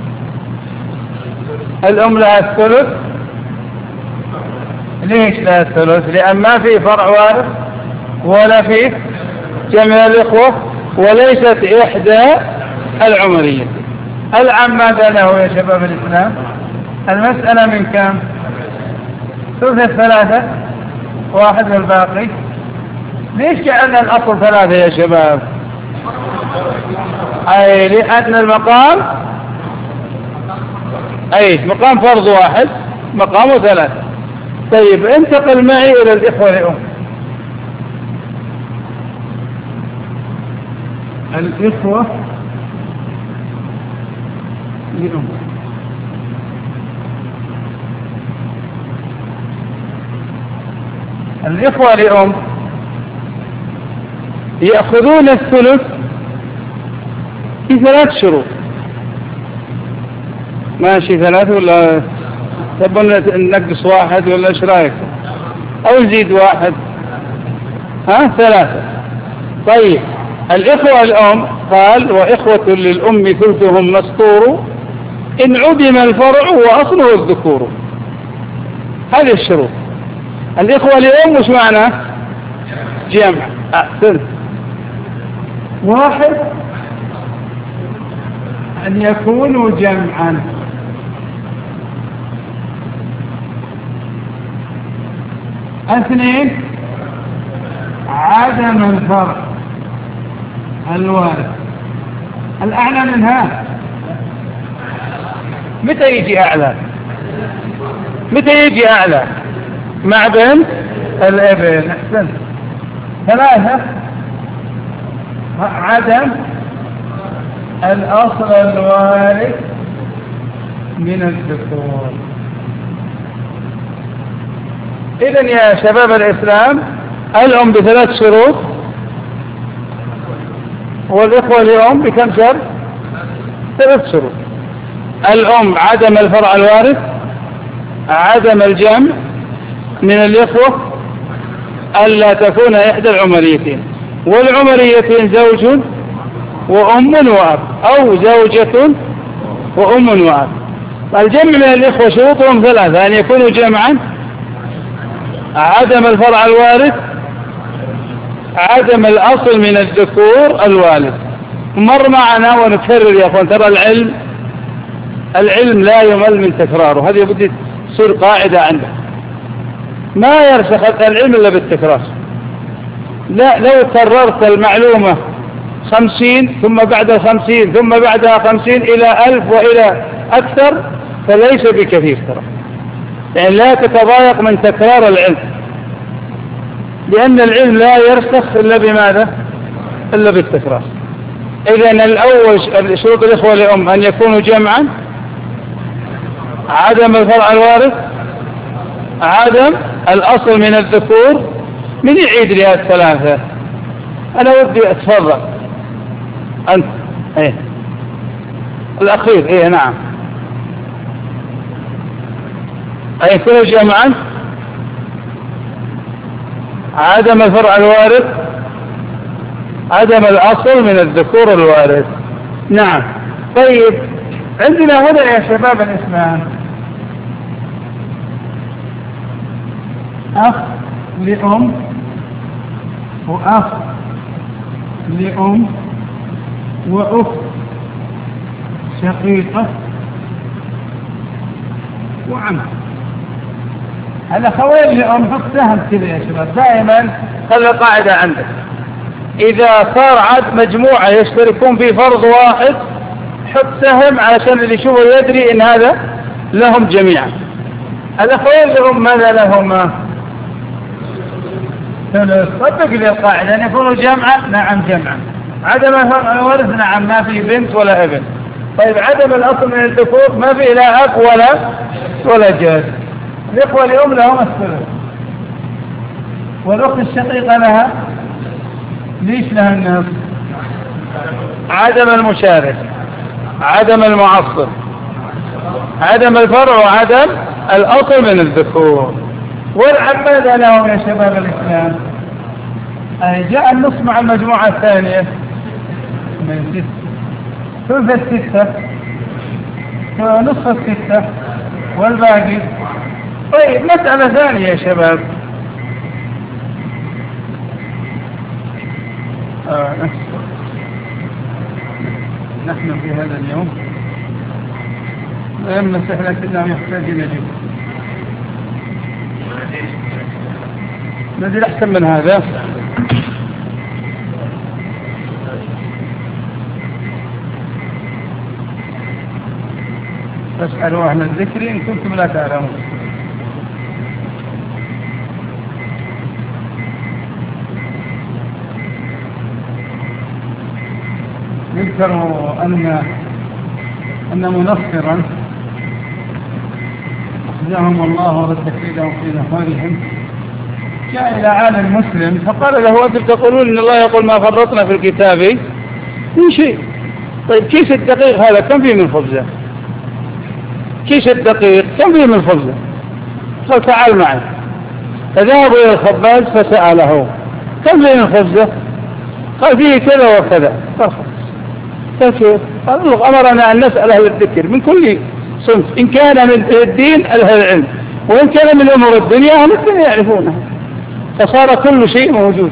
الأم لها الثلث. ليش لها الثلث؟ لأن ما في فرع وارث ولا في جمع الإخوة وليست إحدى العمرية. العم ماذا له يا شباب الإسلام؟ المسألة من كم؟ ثلث الثلاثة، واحد والباقي. ليش جعلنا الأصل ثلاثة يا شباب؟ أي لأن المقام أي مقام فرض واحد، مقامه ثلاثة. طيب انتقل معي إلى الإخوة لأم. الإخوة لأم الإخوة لأم يأخذون الثلث في ثلاث شروط. ماشي ثلاث ولا تبون نقص واحد ولا ايش رايك؟ أو نزيد واحد؟ ها ثلاثة. طيب الإخوة الأم قال وإخوة للأم ثلثهم مسطور إن عدم الفرع وأصله الذكور. هذه الشروط. الإخوة لأم وش معنى؟ جمع. أحسن. واحد أن يكونوا جمعا. اثنين عدم الفرع الوارث. الأعلى منها متى يجي أعلى؟ متى يجي أعلى؟ مع بنت الابن. أحسن. ثلاثة عدم الأصل الوارث من الذكور. إذن يا شباب الإسلام الأم بثلاث شروط والإخوة اليوم بكم شرط؟ ثلاث شروط. الأم عدم الفرع الوارث، عدم الجمع من الإخوة، ألا تكون إحدى العمريتين، والعمريتين زوج وأم وأب أو زوجة وأم وأب. الجمع من الإخوة شروطهم ثلاثة: أن يكونوا جمعا، عدم الفرع الوارث، عدم الأصل من الذكور الوالد. مر معنا ونكرر يا أخوان، ترى العلم العلم لا يمل من تكراره. هذه بدي تصير قاعدة عندك، ما يرسخ العلم إلا بالتكرار. لا لو كررت المعلومة خمسين ثم بعد الخمسين ثم بعدها خمسين إلى ألف وإلى أكثر فليس بكثير ترى، يعني لا تتضايق من تكرار العلم، لأن العلم لا يرسخ إلا بماذا؟ إلا بالتكرار. إذن الأول شروط الإخوة لأم أن يكونوا جمعا، عدم الفرع الوارث، عدم الأصل من الذكور. من يعيد لي الثلاثة؟ أنا ودي أتفضل أنت. إيه الأخير. إيه نعم. أن يكونوا جمعا، عدم الفرع الوارث، عدم الأصل من الذكور الوارث. نعم. طيب عندنا هنا يا شباب الإسلام أخ لأم وأخ لأم وأخت شقيقة وعم. الأخوين لأم حط سهم كذا يا شباب، دائما خلي قاعدة عندك: إذا صار عد مجموعة يشتركون في فرض واحد حط سهم علشان اللي يشوفه يدري إن هذا لهم جميعا. الأخوين لأم ماذا لهم؟ ثلث. طبق لي القاعدة: أن يكونوا جمعا. نعم جمعا. عدم الورث. نعم ما في بنت ولا ابن. طيب عدم الأصل من الذكور ما في لا أب ولا ولا جد. الإخوة الأم لهم الثلث، والأخت الشقيقة لها ليش لها النصف؟ عدم المشارك، عدم المعصب، عدم الفرع، وعدم الأصل من الذكور. والعم ماذا لهم يا شباب الإسلام؟ أي جاء النصف مع المجموعة الثانية من ستة، ثلث الستة، نصف الستة، والباقي. طيب مسألة ثانية يا شباب. آه. نحن في هذا اليوم لما سهلة كلهم يحتاج إلى جهد. نزل أحسن من هذا. فاسألوا أهل الذكر إن كنتم لا تعلمون. يذكر أن أن منصرا أخذهم الله ورد كيدهم في نهارهم جاء إلى عالم مسلم فقال له أنتم تقولون إن الله يقول ما فرطنا في الكتاب من شيء. طيب كيس الدقيق هذا كم فيه من خبزة؟ كيس الدقيق كم فيه من خبزة؟ قال تعال معي. فذهبوا إلى الخباز فسأله كم فيه من خبزة؟ قال فيه كذا وكذا. قال كيف؟ قال الله أمرنا أن نسأل أهل الذكر من كل صنف، إن كان من الدين أهل العلم، وإن كان من أمور الدنيا أهل الدنيا يعرفونها. فصار كل شيء موجود.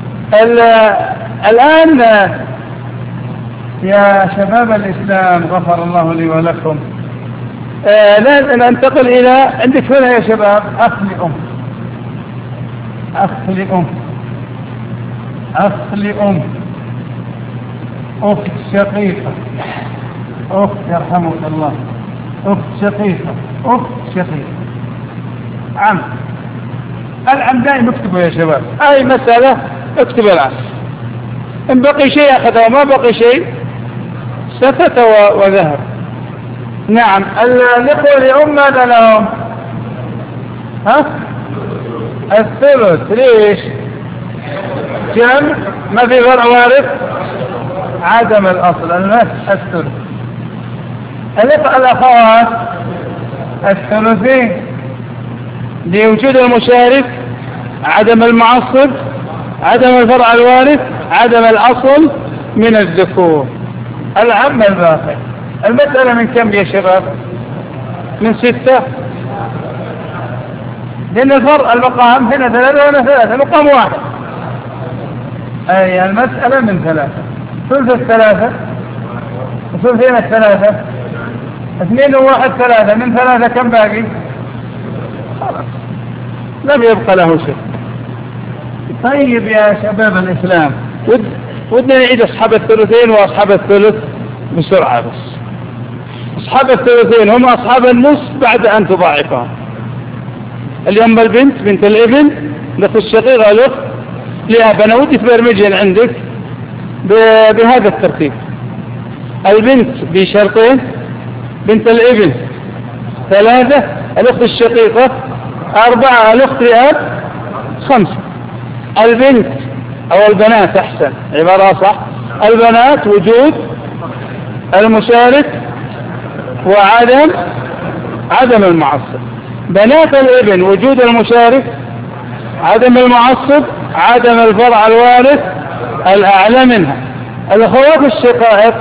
الآن يا شباب الإسلام غفر الله لي ولكم، آه ننتقل إلى عندك هنا يا شباب أخ لأم، أخ لأم، أخ لأم، أخت شقيقة، أخت يرحمك الله، أخت شقيقة، أخت شقيقة، عم. العم دائما اكتبوا يا شباب، أي مسألة اكتبوا العم، إن بقي شيء أخذه وما بقي شيء سكت وذهب. نعم. الإخوة لأم ماذا لهم؟ ها؟ الثلث. ليش؟ جمع، ما في فرع وارث، عدم الأصل، الثلث. الأخوات الثلثين لوجود المشارك، عدم المعصب، عدم الفرع الوارث، عدم الأصل من الذكور. العم الباقي. المسألة من كم يا شباب؟ من ستة، لأن الفرع المقام هنا ثلاثة وهنا ثلاثة، مقام واحد. أي المسألة من ثلاثة، ثلث الثلاثة وثلثين الثلاثة، اثنين وواحد ثلاثة، من ثلاثة كم باقي؟ خلاص لم يبقى له شيء. طيب يا شباب الإسلام، ود ودنا نعيد أصحاب الثلثين وأصحاب الثلث بسرعة. بس أصحاب الثلثين هم أصحاب النصف بعد أن تضاعفهم. اليوم البنت بنت الابن، الأخت الشقيقة، الأخت لأب. أنا ودي تبرمجين عندك بهذا الترتيب: البنت بشرطين، بنت الابن ثلاثة، الأخت الشقيقة أربعة، الأخت لأب خمسة. البنت أو البنات أحسن عبارة صح، البنات وجود المشارك وعدم عدم المعصب. بنات الابن وجود المشارك، عدم المعصب، عدم الفرع الوارث الأعلى منها. الأخوات الشقائق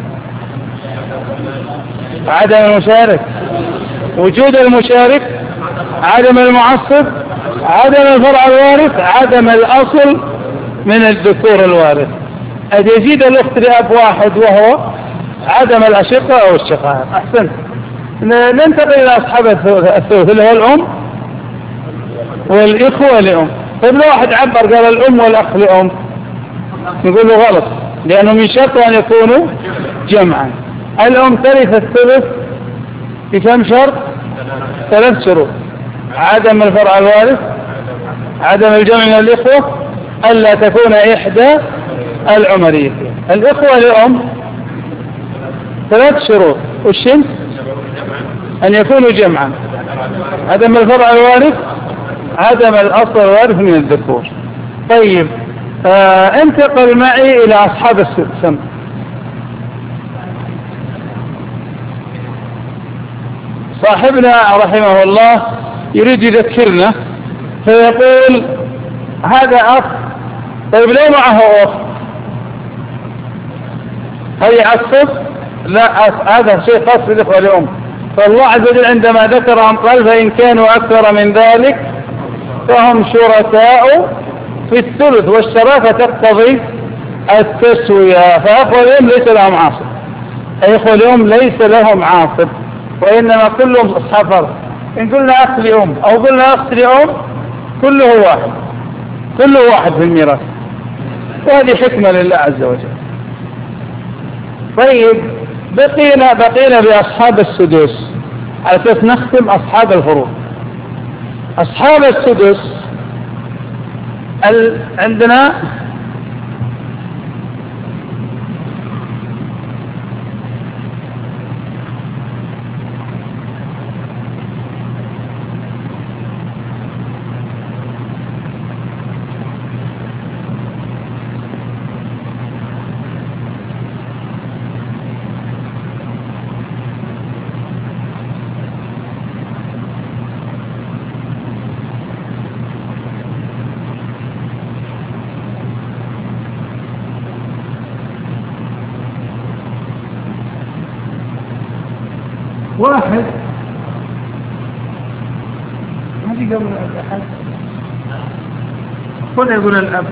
عدم المشارك، وجود المشارك، عدم المعصب، عدم الفرع الوارث، عدم الأصل من الذكور الوارث. أن يزيد الأخت لأب واحد وهو عدم الأشقة أو الشقائق. أحسن. ننتقل إلى أصحاب الثلث اللي هو الأم والإخوة لأم. طيب لو واحد عبر قال الأم والأخ لأم، نقول له غلط، لأنهم يشرطوا أن يكونوا جمعا. الأم ترث الثلث بكم شرط؟ ثلاث شروط: عدم الفرع الوارث، عدم الجمع من الإخوة، ألا تكون إحدى العمرية. الإخوة لأم ثلاث شروط: والشمس أن يكونوا جمعا، عدم الفرع الوارث، عدم الأصل الوارث من الذكور. طيب آه انتقل معي إلى أصحاب السم. صاحبنا رحمه الله يريد يذكرنا فيقول هذا أخ، طيب لو معه أخ هل يعصب؟ لا، هذا شيء خاص بالإخوة لأم. فالله عز وجل عندما ذكرهم قال فإن كانوا أكثر من ذلك فهم شركاء في الثلث، والشراكة تقتضي التسوية. فأخوة الأم ليس لهم عاصب، أي أخوة الأم ليس لهم عاصب، وإنما كلهم أصحاب فرض. إن قلنا أخ لأم أو قلنا أخت لأم كله واحد، كله واحد في الميراث، وهذه حكمة لله عز وجل. طيب بقينا بقينا بأصحاب السدس على أساس نختم أصحاب الفروض. أصحاب السدس ال... عندنا واحد ما في قبل الأب أحد، ولا يقول الأب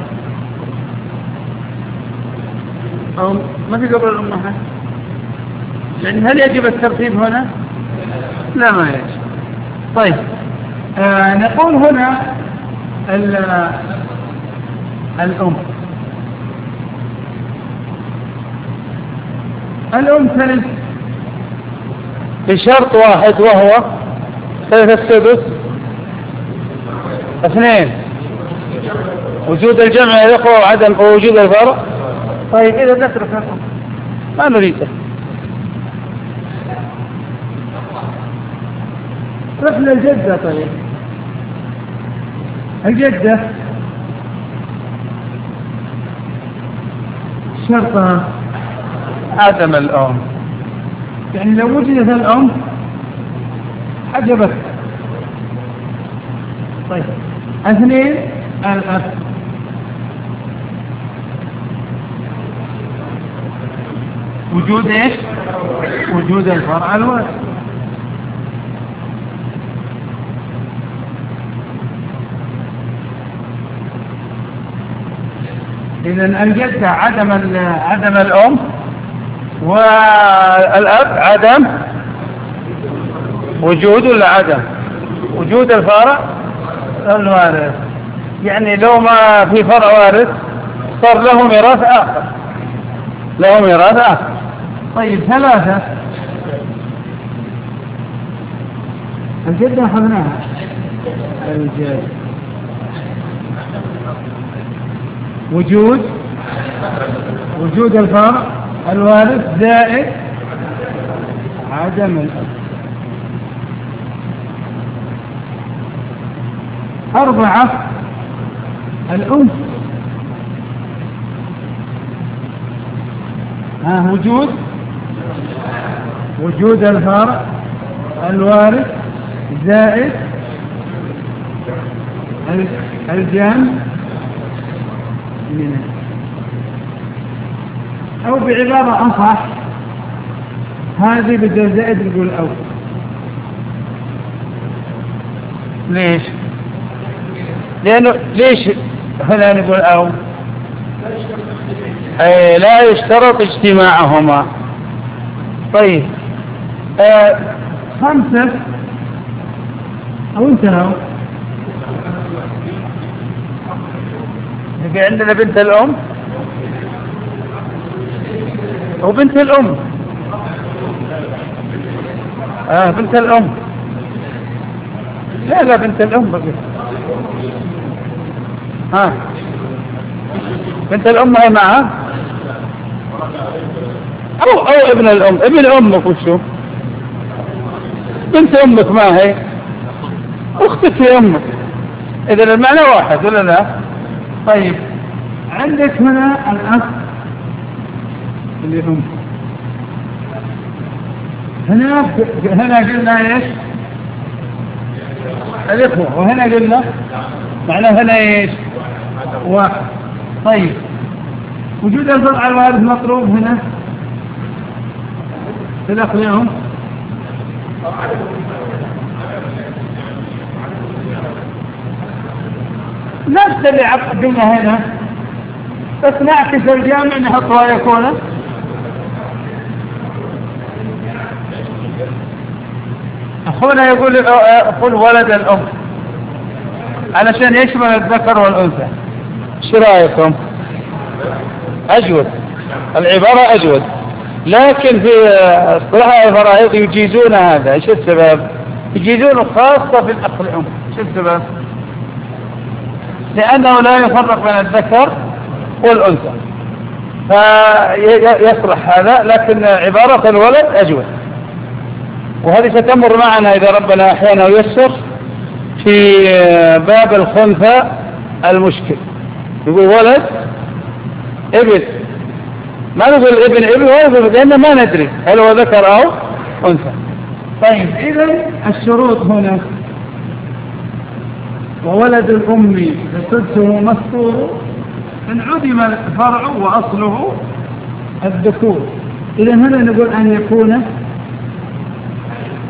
أو ما في قبل الأم أحد، يعني هل يجب الترتيب هنا؟ لا ما يجب. طيب آه نقول هنا الأم الأم ترث بشرط واحد وهو ثلاثة السدس. اثنين وجود الجمع الإخوة وعدم وجود الفرع. طيب إذا نترك الأم ما نريده. رحنا الجدة. طيب الجدة شرطها عدم الأم، يعني لو وجدت الأم حجبت. طيب اثنين الأب. وجود ايش؟ وجود الفرع الوارث. إذن الجدة عدم عدم الأم، والأب عدم وجود ولا عدم وجود الفرع الوارث. يعني لو ما في فرع وارث صار له ميراث آخر، له ميراث آخر. طيب ثلاثة الجدة أخذناها. الجد وجود وجود الفرع الوارث زائد عدم الأب. أربعة الأم. ها وجود وجود الفرع الوارث زائد الجمع منه، أو بعبارة أصح هذه بدل زائد نقول أو. ليش؟ لأنه ليش هنا نقول أو؟ أي لا يشترط اجتماعهما. طيب آه خمسة أو انتهوا. يبقى عندنا بنت الأم وبنت الأم. آه بنت الأم. لا لا بنت الأم بقى. ها بنت الأم هي معها أو أو ابن الأم. ابن أمك وشو؟ بنت أمك ما هي؟ أختك هي أمك. إذا المعنى واحد ولا لا؟ طيب عندك هنا الأخ اللي هم هنا هنا قلنا ايش؟ الإخوة. وهنا قلنا معناه هنا ايش؟ واحد. طيب وجود الفرع الوارث مطلوب هنا في الأخ لهم نفس اللي عقدنا هنا، بس نعكس الجامع نحطها يكون أخونا يقول أقول ولد الأم علشان يشمل الذكر والأنثى. شو رأيكم؟ أجود العبارة أجود، لكن في اصطلاح الفرائض يجيزون هذا. ايش السبب؟ يجيزونه خاصة في الأخ الأم. ايش السبب؟ لأنه لا يفرق بين الذكر والأنثى فيصلح هذا، لكن عبارة الولد أجود. وهذه ستمر معنا إذا ربنا أحيانا ويسر في باب الخنثى المشكل. يقول ولد ابن، ما نقول ابن ابن ولد، لأننا ما ندري هل هو ذكر أو أنثى. طيب إذن الشروط هنا وولد الأم فسدسه مستور إن عدم الفرع وأصله الذكور. إذن هنا نقول أن يكون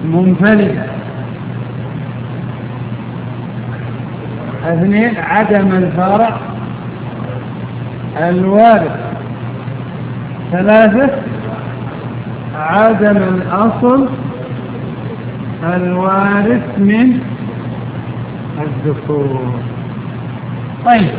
منفردة. اثنين عدم الفرع الوارث. ثلاثة عدم الأصل الوارث من الذكور. طيب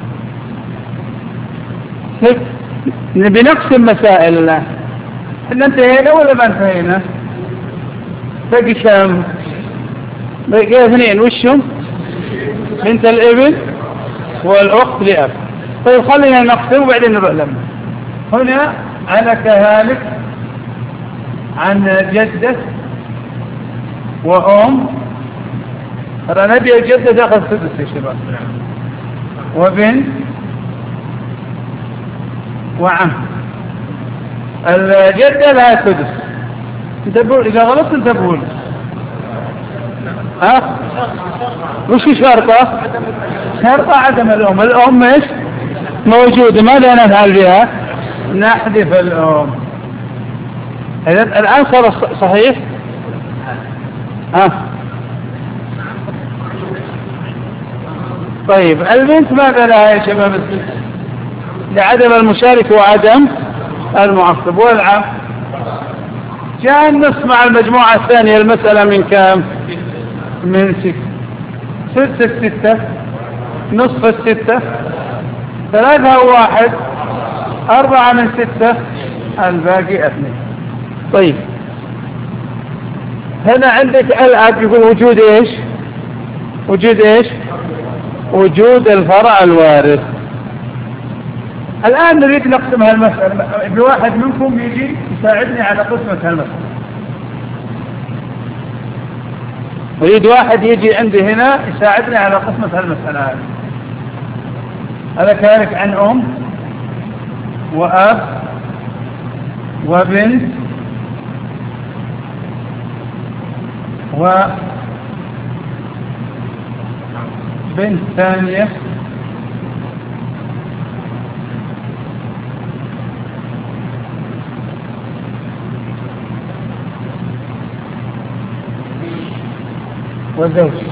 نبي نقسم مسائل الله. احنا انتهينا ولا ما انتهينا؟ باقي كم؟ باقي اثنين. وشهم؟ بنت الابن والاخت لأب. طيب خلينا نقسم وبعدين نروح لما. هنا هلك هالك عن جدة وأم. ترى نبي الجدة تأخذ سدس يا شباب، وبنت وعم. الجدة لها سدس. تقول إذا غلطت انت تقول ها وش شرطه؟ شرطه عدم الأم. الأم ايش موجودة، ماذا نفعل بها؟ نحذف الأم. الآن صار صحيح. ها طيب البنت ماذا لها يا شباب؟ لعدم المشارك وعدم المعصب. والعم جاء النصف مع المجموعة الثانية. المسألة من كام؟ من ست. ست الستة نصف الستة. ثلاثة وواحد أربعة من ستة. الباقي اثنين. طيب هنا عندك الأب يقول وجود ايش؟ وجود ايش؟ وجود الفرع الوارث. الآن نريد نقسم هالمسألة. بواحد منكم يجي يساعدني على قسمة هالمسألة. أريد واحد يجي عندي هنا يساعدني على قسمة هالمسألة هذه. هذا كذلك عن أم وأب وبنت وبنت ثانية وزوج.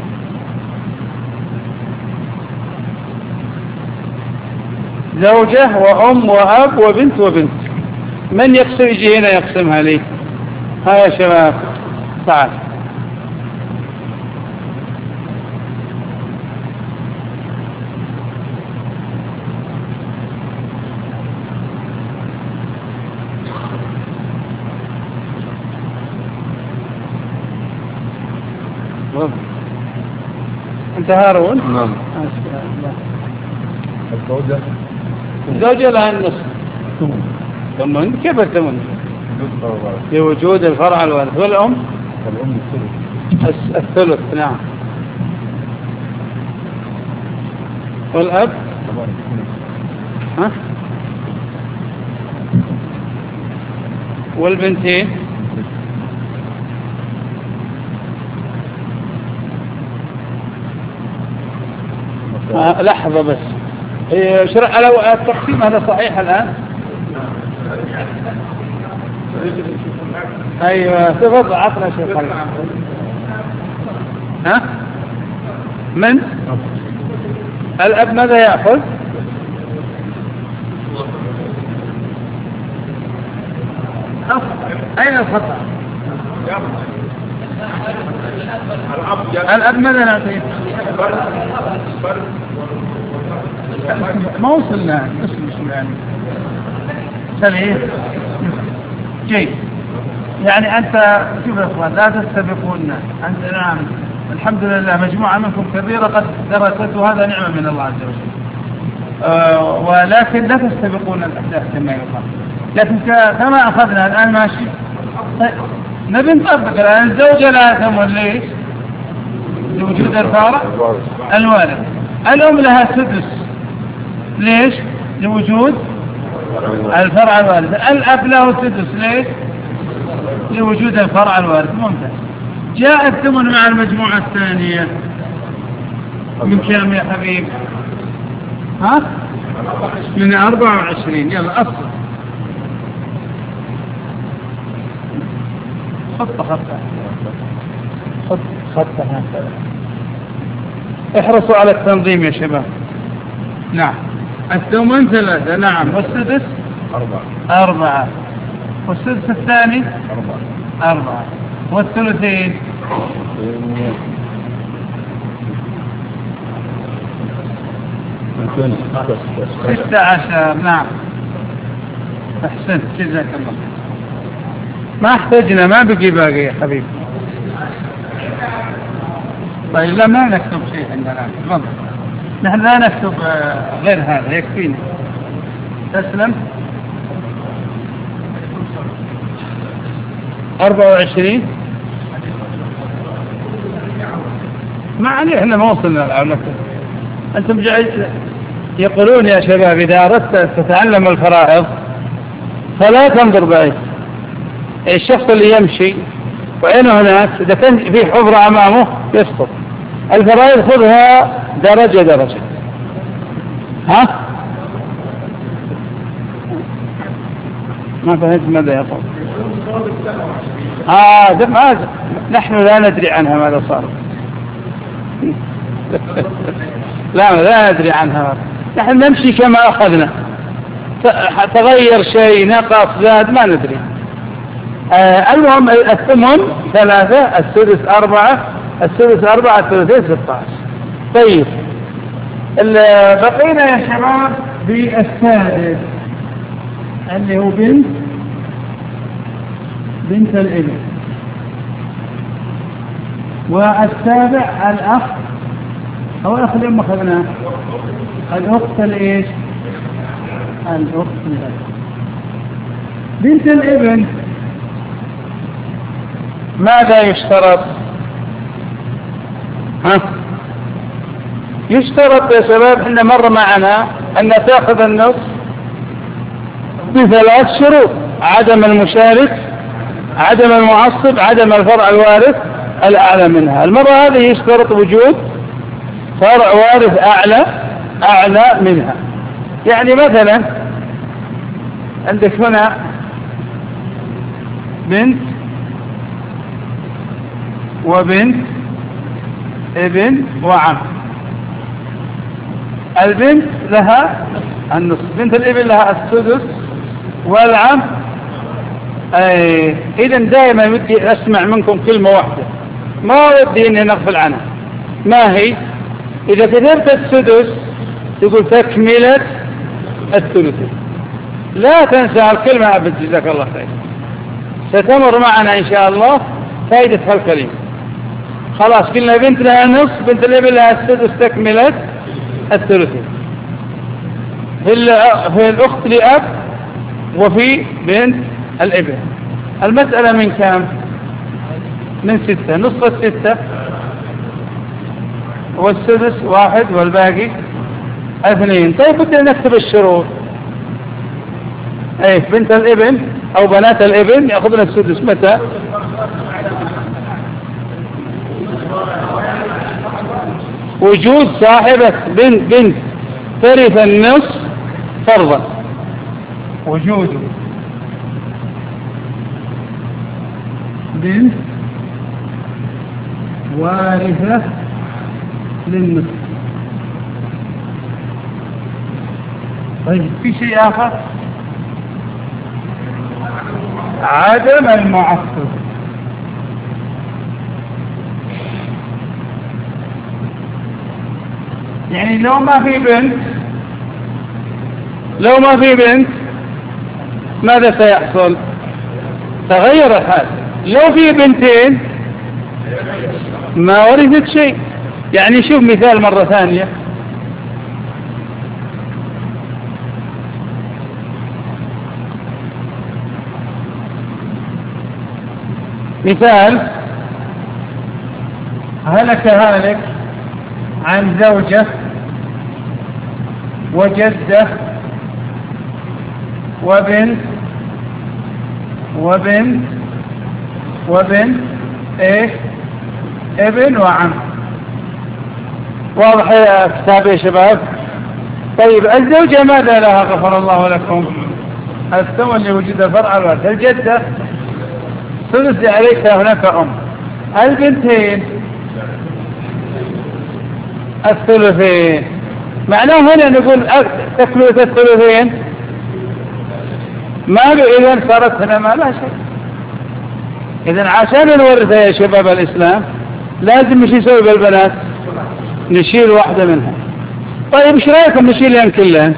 زوجة وأم وأب وبنت وبنت. من يقسم يجي هنا يقسمها لي؟ ها يا شباب تعال. انت هارون؟ نعم. الزوجة الزوجة لها النصف. ثمن. كيف الثمن؟ لوجود الفرع الوارث. والأم؟ الأم الثلث. الثلث. نعم. والأب؟ ها؟ والبنتين؟ آه لحظة بس. شرح على التقسيم هذا صحيح الآن؟ أيوة تفضل عطنا شيء خلق. ها؟ من؟ الأب ماذا يأخذ؟ أين الخطأ؟ الأب ماذا نعطيه؟ ما وصلنا اسم يعني سليم جيد. يعني أنت شوف يا أخوان لا تستبقون. أنت نعم الحمد لله مجموعة منكم كبيرة قد درست وهذا نعمة من الله عز وجل. أه ولكن لا تستبقون الأحداث كما يقال. لكن كما أخذنا الآن ماشي. نبي نطبق الآن. الزوجة لا ثمن ليش؟ لوجود الفارع الوارث. الأم لها سدس ليش؟ لوجود الفرع الوارث. الأب له سدس ليش؟ لوجود الفرع الوارث. ممتاز. جاء الثمن مع المجموعة الثانية من كم يا حبيب؟ ها؟ من أربعة وعشرين. يلا أصل خطة خطة خط خطها هكذا. احرصوا على التنظيم يا شباب. نعم. الثمن ثلاثة. نعم. والسدس أربعة. أربعة. والسدس الثاني أربعة. أربعة. والثلثين ستة عشر. نعم. أحسنت جزاك الله. ما احتجنا، ما بقي باقي يا حبيبي. طيب لا ما نكتب شيء عندنا. تفضل. نحن لا نكتب غير هذا يكفينا. تسلم. أربعة وعشرين. ما عليه، احنا ما وصلنا الآن. أنتم جاي يقولون يا شباب إذا أردت تتعلم الفرائض فلا تنظر بعيد. الشخص اللي يمشي وعينه هناك إذا كان في حفرة أمامه يسقط. الفرائض خذها درجة درجة. ها؟ ما فهمت ماذا يقول. آه ده ما نحن لا ندري عنها ماذا صار. لا لا ندري عنها. نحن نمشي كما أخذنا. تغير شيء نقص زاد ما ندري. آه المهم الثمن ثلاثة، السدس أربعة، السدس أربعة، الثلثين ستة عشر. طيب بقينا يا شباب بالسادس اللي هو بنت بنت الابن، والسابع الأخ أو الأخ اللي ما أخذناه الأخت الإيش الأخت الأخت بنت الابن. ماذا يشترط؟ ها؟ يشترط يا شباب إن مر معنا أن تأخذ النص بثلاث شروط: عدم المشارك، عدم المعصب، عدم الفرع الوارث الأعلى منها. المرة هذه يشترط وجود فرع وارث أعلى أعلى منها. يعني مثلا عندك هنا بنت وبنت ابن وعم. البنت لها النصف، بنت الابن لها السدس، والعم إذا دائما ودي أسمع منكم كلمة واحدة ما ودي إني نغفل عنها. ما هي؟ إذا كتبت السدس تقول تكملة الثلث. لا تنسى الكلمة أبد. جزاك الله خير. ستمر معنا إن شاء الله فائدة هالكلمة. خلاص قلنا بنت لها نصف، بنت الابن لها السدس تكملة الثلث. في الأخت لأب وفي بنت الابن. المسألة من كام؟ من ستة. نصف الستة والسدس واحد والباقي اثنين. طيب بدنا نكتب الشروط. ايه بنت الابن او بنات الابن ياخذون السدس متى؟ وجود صاحبة بنت بنت ترث النصف فرضا. وجود بنت وارثة للنصف. طيب في شيء آخر؟ عدم المعصب. يعني لو ما في بنت لو ما في بنت ماذا سيحصل؟ تغير الحال. لو في بنتين ما ورثت شيء. يعني شوف مثال مرة ثانية. مثال: هلك هالك عن زوجة وجدة وبنت وبنت وبنت ايه ابن وعم. واضح يا كتاب يا شباب؟ طيب الزوجة ماذا لها غفر الله لكم؟ الثمن لوجود الفرع الوارث. الجدة ثلث عليك هناك أم. البنتين الثلثين. معناه هنا نقول تكملة الثلثين ما إذن صارت هنا ما لا شيء. إذن عشان نورثها يا شباب الإسلام لازم مش يسوي بالبنات نشيل واحدة منها. طيب ايش رايكم نشيلهم كلهم؟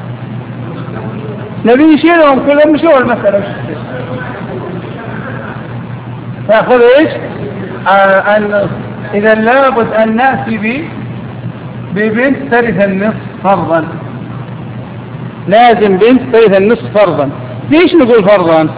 نبي نشيلهم كلهم مش هو المسألة. تأخذ ايش؟ آه أن إذا لابد أن نأتي ب ببنت ترث النصف فرضا. لازم بنت ترث النصف فرضا. ليش نقول فرضا؟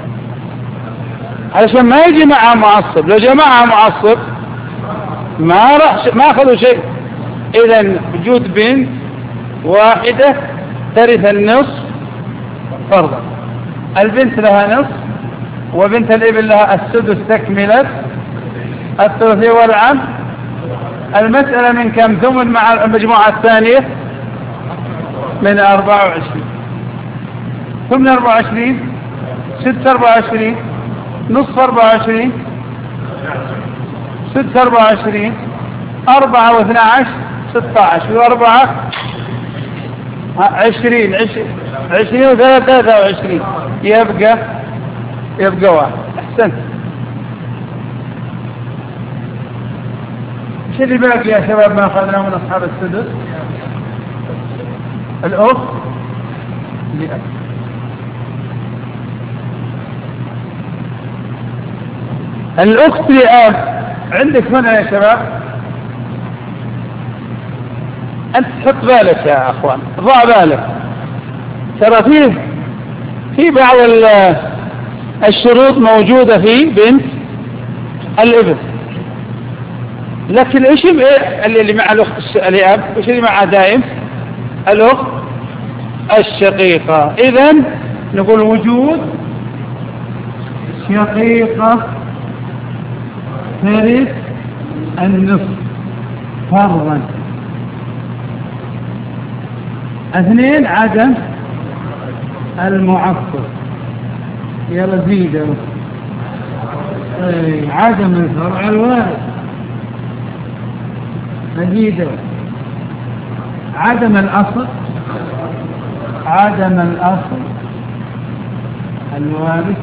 علشان ما يجي معها معصب. لو جاء معها معصب ما راح ما أخذوا شيء. إذا وجود بنت واحدة ترث النصف فرضا. البنت لها نصف وبنت الابن لها السدس تكملة الثلثي والعم. المسألة من كم ثمن مع المجموعة الثانية؟ من أربعة وعشرين. ثمن أربعة وعشرين ست أربعة وعشرين نصف أربعة وعشرين ست أربعة وعشرين أربعة واثنى عشر ستة عشر وأربعة عشرين عشرين وثلاثة وعشرين يبقى يبقى واحد. أحسنت. ايش اللي باقي يا شباب ما أخذناه من أصحاب السدس؟ الأخت لأب. الأخت لأب عندك هنا يا شباب أنت تحط بالك يا أخوان ضع بالك ترى فيه في بعض الشروط موجودة في بنت الابن. لكن ايش اللي مع الأخت الأب ايش اللي معها دائم؟ الأخت الشقيقة. إذن نقول وجود شقيقة ترث النصف فرضا. اثنين عدم المعصب. يلا زيدوا عدم الفرع الوارث. مزيدوا عدم الأصل عدم الأصل الوارث.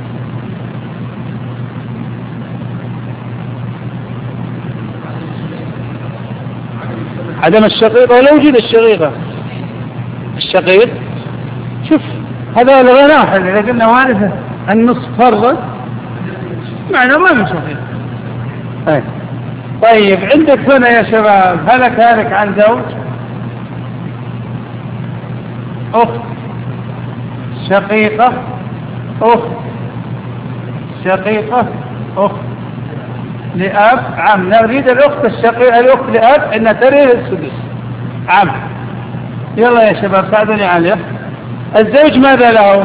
عدم الشقيقة ولا وجود الشقيقة. الشقيق شوف هذا الغناح إذا قلنا وارثة النصف فرضا معنى ما من شقيق. طيب. طيب عندك هنا يا شباب هلك هلك عن زوج أخت شقيقة أخت شقيقة أخت لأب عم. نريد الأخت الشقيقة الأخت لأب إن ترث السدس عم. يلا يا شباب ساعدوني عليه. الزوج ماذا له؟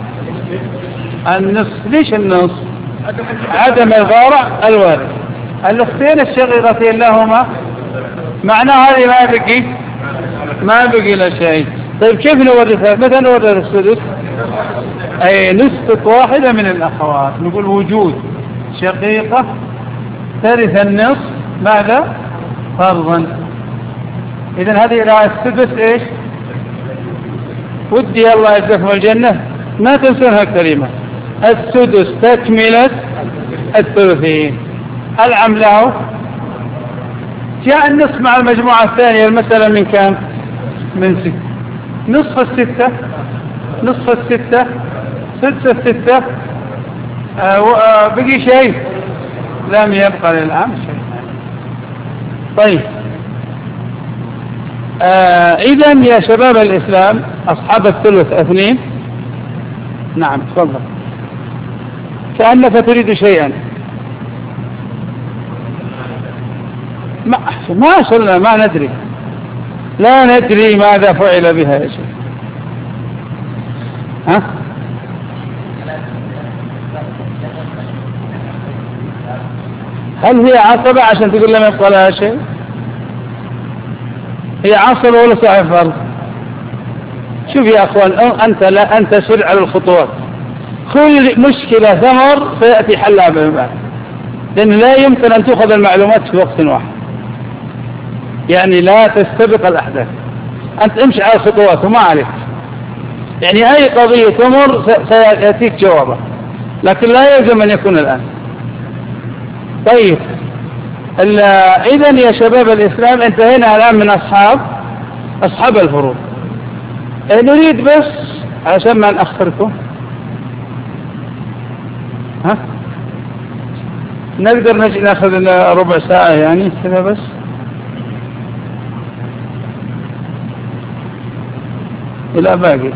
النصف. ليش النصف؟ عدم الفرع الوارث. الأختين الشقيقتين لهما معنى هذه ما بقي ما بقي لا شيء. طيب كيف نورثها؟ متى نورث السدس؟ أي نسبة واحدة من الأخوات. نقول وجود شقيقة ترث النصف ماذا؟ فرضا. إذن هذه لها السدس إيش؟ ودي الله يجزاكم الجنة ما تنسونها الكلمة. السدس تكملة الثلثين. العم له جاء النصف مع المجموعة الثانية. المسألة من كم؟ من ست. نصف الستة نصف الستة سدس الستة آه بقي شيء لم يبقى للعم شيء. طيب آه إذن يا شباب الإسلام أصحاب الثلث اثنين. نعم تفضل كأنك تريد شيئا. ما ما صلنا ما ندري لا ندري ماذا فعل بها يا شيخ. ها هل هي عصبة عشان تقول لما يبقى لها شيء؟ هي عصبة ولا صاحب فرض؟ شوف يا أخوان أنت لا أنت سر على الخطوات. كل مشكلة ثمر سيأتي حلها بالبعض. لأنه لا يمكن أن تأخذ المعلومات في وقت واحد، يعني لا تستبق الأحداث، أنت امشي على الخطوات وما عليك، يعني أي قضية تمر سيأتيك جوابها، لكن لا يلزم أن يكون الآن. طيب إذن يا شباب الإسلام انتهينا الآن من أصحاب أصحاب الفروض. نريد بس عشان ما نأخركم، ها نقدر نجي ناخذ ربع ساعة يعني كذا بس. لا باقي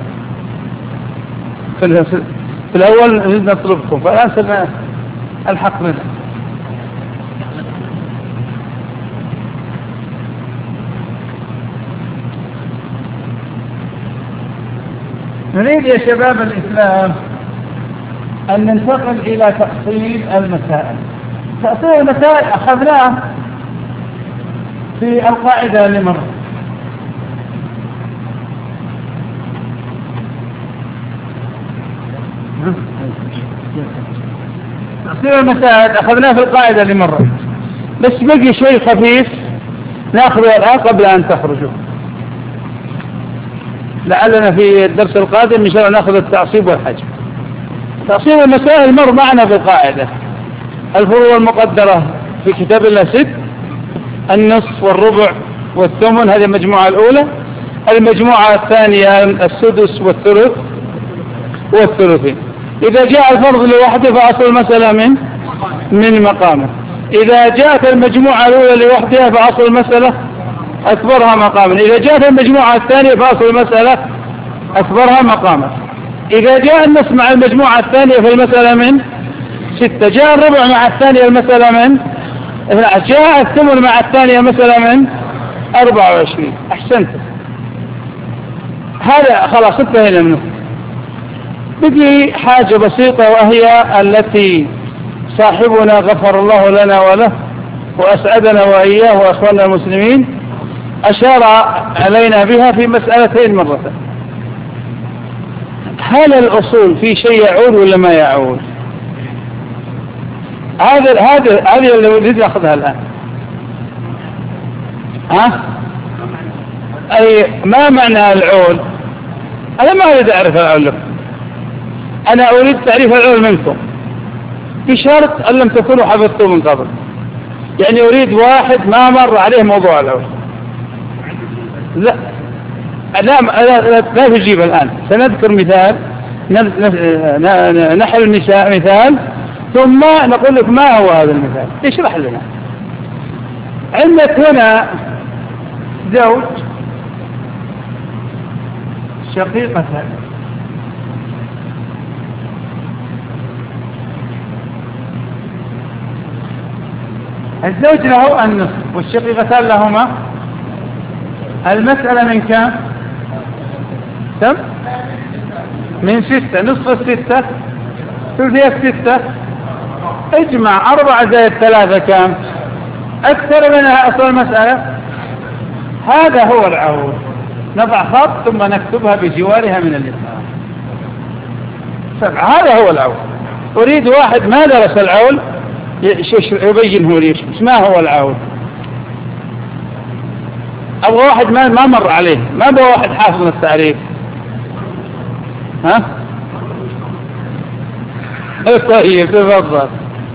في, في الأول نريد نطلبكم، فالآن سنة الحق منه. نريد يا شباب الإسلام أن ننتقل إلى تأصيل المسائل. تأصيل المسائل أخذناه في القاعدة لمرة، تأصيل المسائل أخذناه في القاعدة لمرة، بس بقي شيء خفيف نأخذه الآن قبل أن تخرجوا، لعلنا في الدرس القادم إن شاء الله نأخذ التعصيب والحجم. تأصيل المسائل مر معنا في القاعدة. الفروض المقدرة في كتاب الله ست، النصف والربع والثمن، هذه المجموعة الأولى. المجموعة الثانية السدس والثلث والثلثين. إذا جاء الفرض لوحده فأصل المسألة من من مقامه. إذا جاءت المجموعة الأولى لوحدها فأصل المسألة أكبرها مقاما. إذا جاءت المجموعة الثانية فأصل المسألة أكبرها مقاما. إذا جاء النصف مع المجموعة الثانية في المسألة من ستة، جاء الربع مع الثانية المسألة من جاء الثمن مع الثانية مسألة من أربعة وعشرين. أحسنت، هذا خلاص انتهينا منه. بقي حاجة بسيطة وهي التي صاحبنا غفر الله لنا وله وأسعدنا وإياه وأخواننا المسلمين أشار علينا بها في مسألتين مرة. هل الأصول في شيء يعود ولا ما يعود؟ هذا هذا هذه اللي نريد ناخذها الآن. ها؟ أي ما معنى العول؟ أنا ما أريد أعرف العول لكم، أنا أريد تعريف العول منكم بشرط أن لم تكونوا حفظتوه من قبل. يعني أريد واحد ما مر عليه موضوع العول. لا لا لا, لا تجيب الآن، سنذكر مثال، نحل النساء مثال ثم نقول لك ما هو هذا المثال، اشرح لنا. عندك هنا زوج شقيقتان، الزوج له النصف والشقيقتان لهما المسألة من كم؟ كم؟ من ستة. نصف الستة ثلثي الستة، اجمع أربعة زائد ثلاثة كم؟ أكثر منها أصل المسألة. هذا هو العول. نضع خط ثم نكتبها بجوارها من اليسار. هذا هو العول. أريد واحد ما درس العول يبينه لي ما هو العول. أبغى واحد ما ما مر عليه، ما أبغى واحد حافظ التعريف. ها؟ طيب تفضل.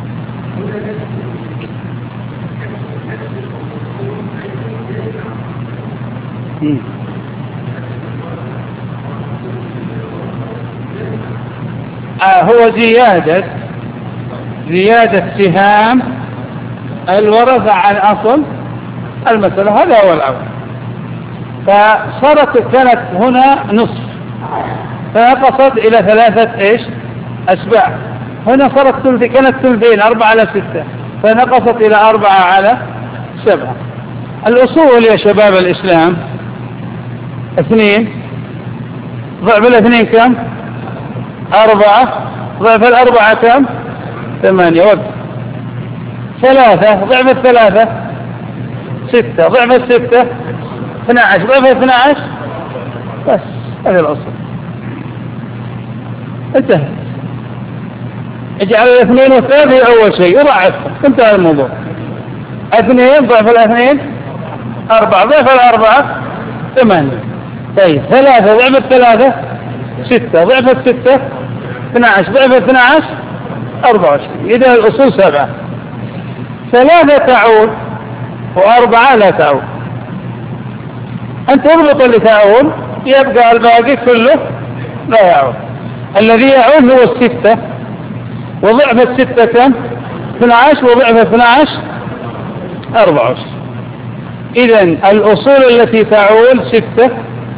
آه هو زيادة زيادة سهام الورثة عن أصل المسألة، هذا هو الأول. فصارت كانت هنا نصف فنقصت إلى ثلاثة إيش أسباع. هنا صارت ثلث، كانت ثلثين أربعة على ستة فنقصت إلى أربعة على سبعة. الأصول يا شباب الإسلام اثنين، ضعف الاثنين كم؟ أربعة، ضعف الأربعة كم؟ ثمانية. وقت ثلاثة، ضعف الثلاثة ستة، ضعف الستة اثنى عشر، ضعف اثنى عشر. بس هذا الأصل انتهى. اجعل الاثنين والثلاثة أول شيء يضعفهم، انتهى الموضوع. اثنين ضعف الاثنين أربعة، ضعف الأربعة ثمانية. طيب ثلاثة ضعف الثلاثة ستة، ضعف الستة اثنا عشر، ضعف اثنا عشر أربعة وعشرين. إذا الأصول سبعة، ثلاثة تعود وأربعة لا تعود. أنت تربط اللي تعود يبقى الباقي كله لا يعود. الذي يعود هو الستة، وضعف الستة كم؟ اثنا عشر، وضعف اثنا عشر أربعة وعشرين. إذن الأصول التي تعود ستة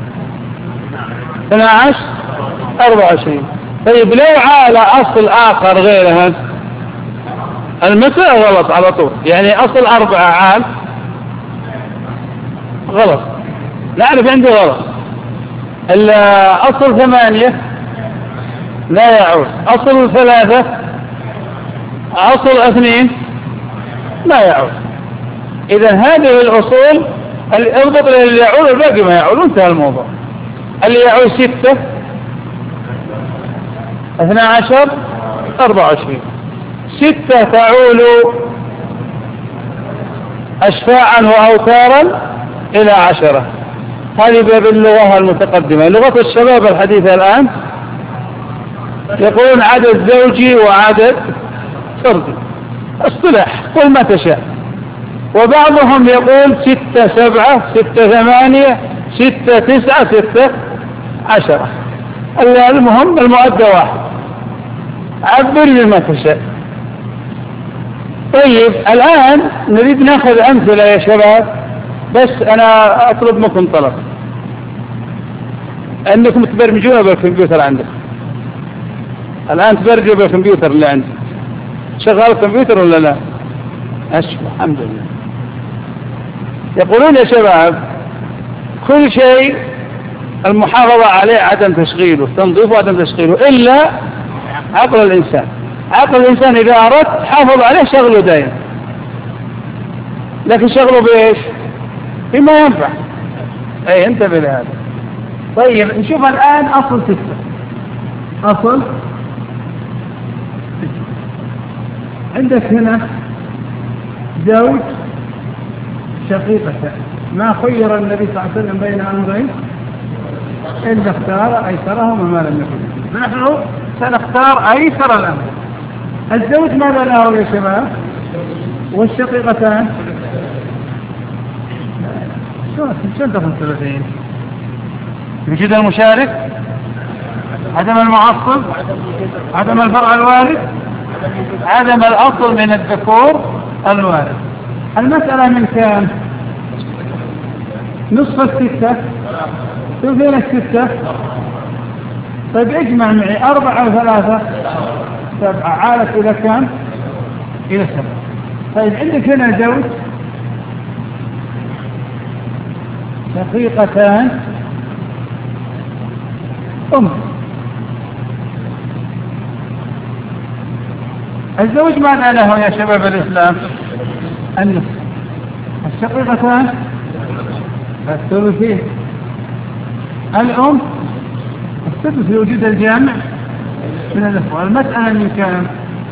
اثنا عشر أربعة وعشرين. طيب لو عال أصل آخر غيرها المسألة غلط على طول. يعني أصل أربعة عال غلط، نعرف عندي غلط. أصل ثمانية لا يعود، أصل ثلاثة، أصل اثنين لا يعود. إذا هذه الأصول الاربط اللي يعود الباقي ما يعود، انتهى الموضوع. اللي يعود ستة اثنا عشر أربعة وعشرين. ستة تعول أشفاعا وأوتارا إلى عشرة. هذه باب اللغة المتقدمة. لغة الشباب الحديثة الآن يقولون عدد زوجي وعدد فردي، اصطلاح قل ما تشاء. وبعضهم يقول ستة سبعة، ستة ثمانية، ستة تسعة، ستة عشرة. المهم المؤدى واحد، عبر بما تشاء. طيب الآن نريد ناخذ أمثلة يا شباب، بس أنا أطلب منكم طلب أنكم تبرمجوها بالكمبيوتر عندك. الآن تبرمجوا بالكمبيوتر اللي عندك. شغال الكمبيوتر ولا لا؟ أشوف الحمد لله. يقولون يا شباب كل شيء المحافظة عليه عدم تشغيله، تنظيفه عدم تشغيله، إلا عقل الإنسان. عقل الإنسان إذا أردت حافظ عليه شغله دائما، لكن شغله بإيش؟ بما ينفع. أي انتبه لهذا. طيب نشوف الآن أصل ستة. أصل عندك هنا زوج شقيقته، ما خير النبي صلى الله عليه وسلم بين أمرين إلا اختار أيسرهما ما لم يكن. نحن سنختار أيسر الأمر. الزوج ماذا له يا شباب؟ والشقيقتان شو تفهم ثلاثين؟ وجود المشارك، عدم المعصب، عدم الفرع الوارث، عدم الأصل من الذكور الوارث. المسألة من كام؟ نصف الستة، ثلثين الستة. طيب اجمع معي أربعة وثلاثة سبعة، عالت إلى كام؟ إلى سبعة. طيب عندك هنا زوج شقيقتان أم. الزوج ماذا له يا شباب الإسلام؟ النصف. الشقيقتان الثلثين. الأم السدس في وجود الجامع من الإخوة. المسألة من كام؟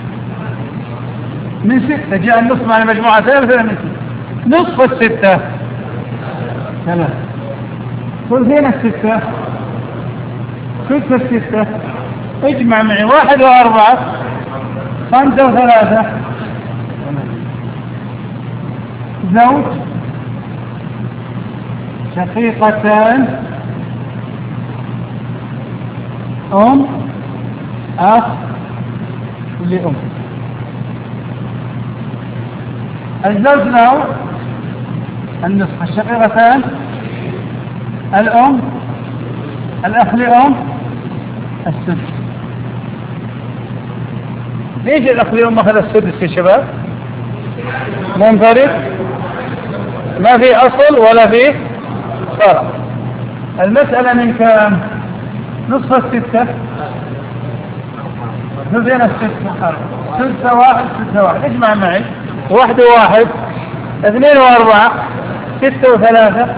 من ستة. جاء النصف مع المجموعة ثالثة من ستة. نصف الستة ثلاثة. ثلثين الستة ثلث الستة. اجمع معي واحد وأربعة خمسة وثلاثة. زوج شقيقتان أم أخ لأم. الزوج له النصف، الشقيقتان الأم، الأخ لأم السدس. ليش الأخ لأم أخذ السدس يا شباب؟ منفرد، ما في أصل ولا في فرع. المسألة من كام؟ نصف الستة، ثلثين الستة، ستة واحد، ستة واحد. اجمع معي واحد وواحد اثنين واربعة ستة وثلاثة.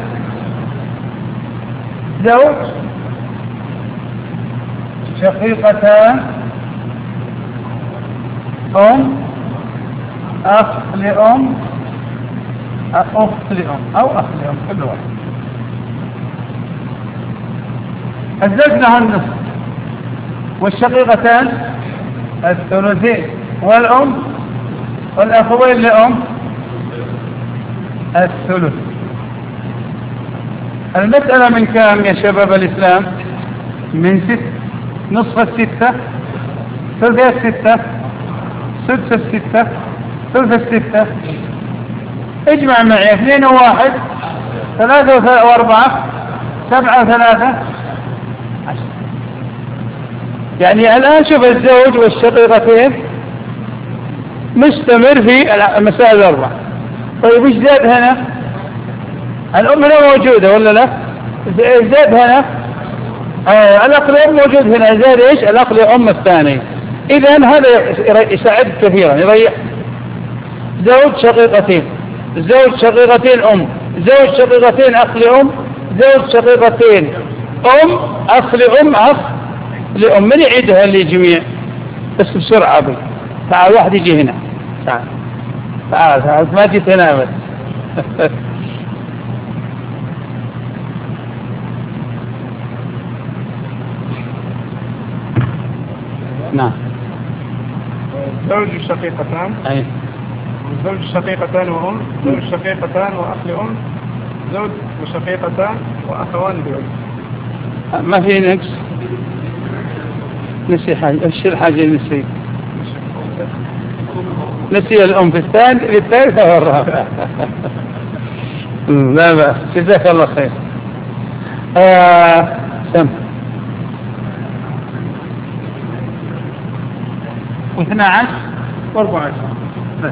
زوج شقيقتان أم، أخ لأم، أخت لأم أو أخ لأم، كل واحد. الزوج له النصف والشقيقتان الثلثين والأم والأخوين لأم الثلث. المسألة من كام يا شباب الإسلام؟ من ست، نصف الستة، ثلث الستة، سدس الستة، ثلث الستة. اجمع معي اثنين وواحد، ثلاثة واربعة، سبعة وثلاثة، عشر. يعني الآن شوف الزوج والشقيقتين مستمر في المسائل الأربع. طيب ايش زاد هنا؟ الأم هنا موجودة ولا لا؟ زاد هنا آه الأخ لأم موجود هنا، زاد ايش؟ الأخ لأم الثاني. إذا هذا يساعد كثيرا، يريح. زوج شقيقتين، زوج شقيقتين أم، زوج شقيقتين أخ لأم، زوج شقيقتين أم، أخ لأم، أخ لأم. من يعيدها للجميع؟ بس بسرعة بي. تعال واحد يجي هنا، تعال تعال تعال ما جيت هنا بس. نعم. زوج شقيقتان، أي زوج شقيقتان وأم، زوج شقيقتان وأخ لأم، زوج وشقيقتان وأخوان لأم. ما في نقص. نسي حاجة، ايش الحاجة نسي؟ نسي الأم في الثاني في الثالثة والرابعة. لا بأس، جزاك الله خير. آه سم واثنى عشر واربعة عشر بس.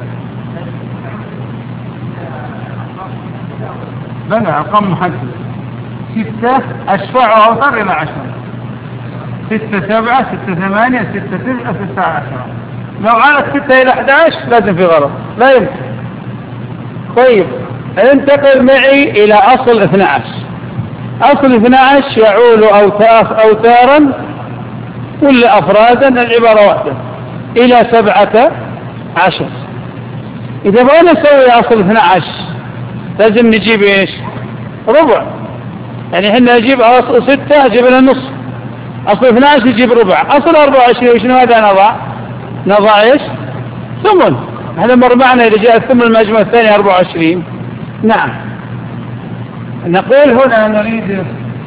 بلى أرقام محددة. ستة أشفع أوتر إلى عشرة، ستة سبعة، ستة ثمانية، ستة تسعة، ستة عشرة. لو عادت ستة إلى أحد عشر لازم في غلط، لا يمكن. طيب انتقل معي إلى أصل اثنى عشر. أصل اثنى عشر يعول أوتارا ولا أفرادا، العبارة واحدة، إلى سبعة عشر. إذا بغينا نسوي أصل اثنى عشر لازم نجيب إيش؟ ربع. يعني إحنا نجيب أصل ستة نجيب لنا نص، أصل اثنى عشر يجيب ربع، أصل أربعة وعشرين وشنو هذا نضع؟ نضع إيش؟ ثمن. احنا مر معنا إذا جاء الثمن المجموع الثاني أربعة وعشرين. نعم. نقول هنا نريد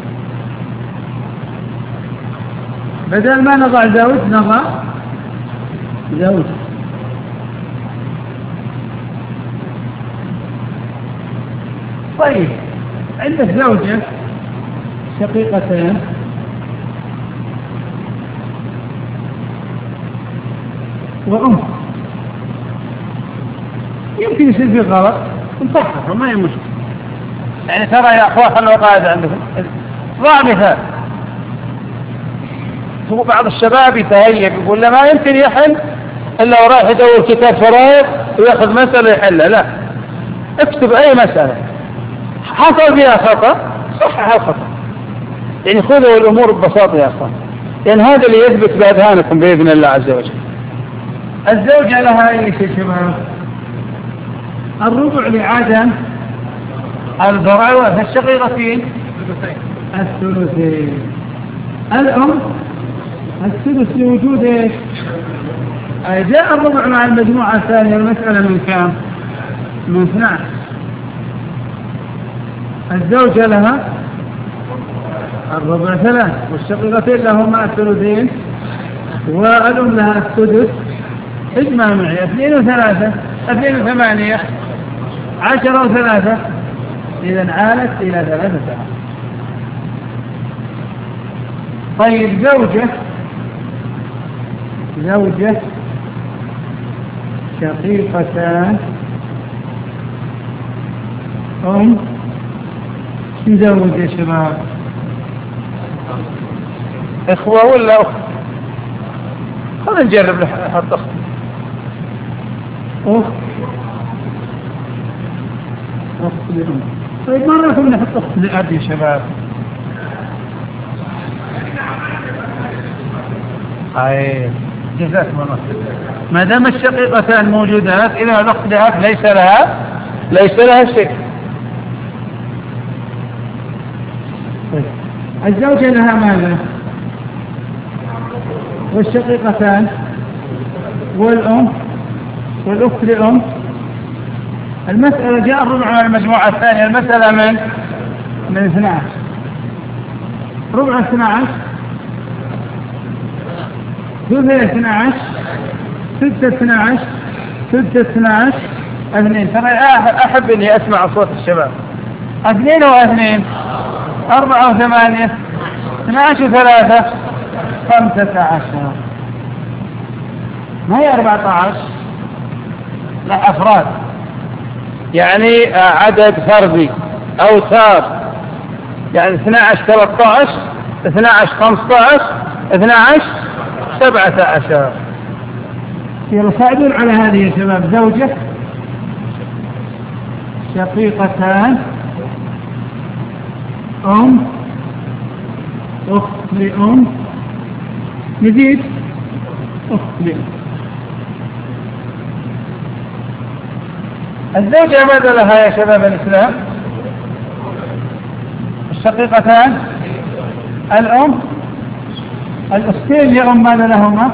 بدل ما نضع زوج نضع زوج. طيب عندك زوجة شقيقتان وأم، يمكن يصير في غلط نصحح ما هي مشكلة. يعني ترى يا أخوة خلوا قاعدة عندكم. ضع مثال. هو بعض الشباب يتهيأ يقول لا ما يمكن يحل إلا وراح يدور كتاب فرائض ويأخذ مسألة يحلها. لا، اكتب أي مسألة حصل فيها خطأ صحح الخطأ. يعني خذوا الأمور ببساطة يا أخوان، لأن يعني هذا اللي يثبت بأذهانكم بإذن الله عز وجل. الزوجة لها أي شيء شباب؟ الربع لعدم الضرع، فالشقيقتين الثلثين، الأم الثلث لوجود ايش؟ جاء الربع مع المجموعة الثانية. المسألة من كام؟ من اثنى عشر. الزوجة لها الربع ثلاث، والشقيقتين لهما الثلثين، والأم لها السدس. اجمع معي اثنين وثلاثة، اثنين وثمانية، عشرة وثلاثة، إذا عالت إلى ثلاثة عشر. طيب زوجة زوجة شقيقتان أم، نزوج يا شباب؟ إخوة ولا أخت؟ خلينا نجرب نحط أخت. أخت أخت لأم. طيب مرة كنا نحط أخت لأب يا شباب. أي جزاكم الله خير. ما دام الشقيقتان موجودات إذا الأخت لأب ليس لها ليس لها شيء. الزوجة لها ماذا؟ والشقيقتان والأم والأخت لأم. المسألة جاء الربع من المجموعة الثانية. المسألة من من اثنى عشر. ربع اثنى عشر ثلث اثنى عشر ستة اثنى عشر ستة اثنى عشر اثنين. ترى أحب إني أسمع صوت الشباب. اثنين واثنين أربعة وثمانية اثنى عشر وثلاثة خمسة عشر. ما هي أربعة عشر؟ لا أفراد، يعني عدد فردي أو تار، يعني اثنى عشر ثلاثة عشر اثنى عشر خمسة عشر اثنى عشر سبعة عشر. يساعدون على هذه يا شباب. زوجة شقيقتان أم أخت لأم نزيد أخت لأم. الزوجة ماذا لها يا شباب الإسلام؟ الشقيقتان الأم الأختين لأم ماذا لهما؟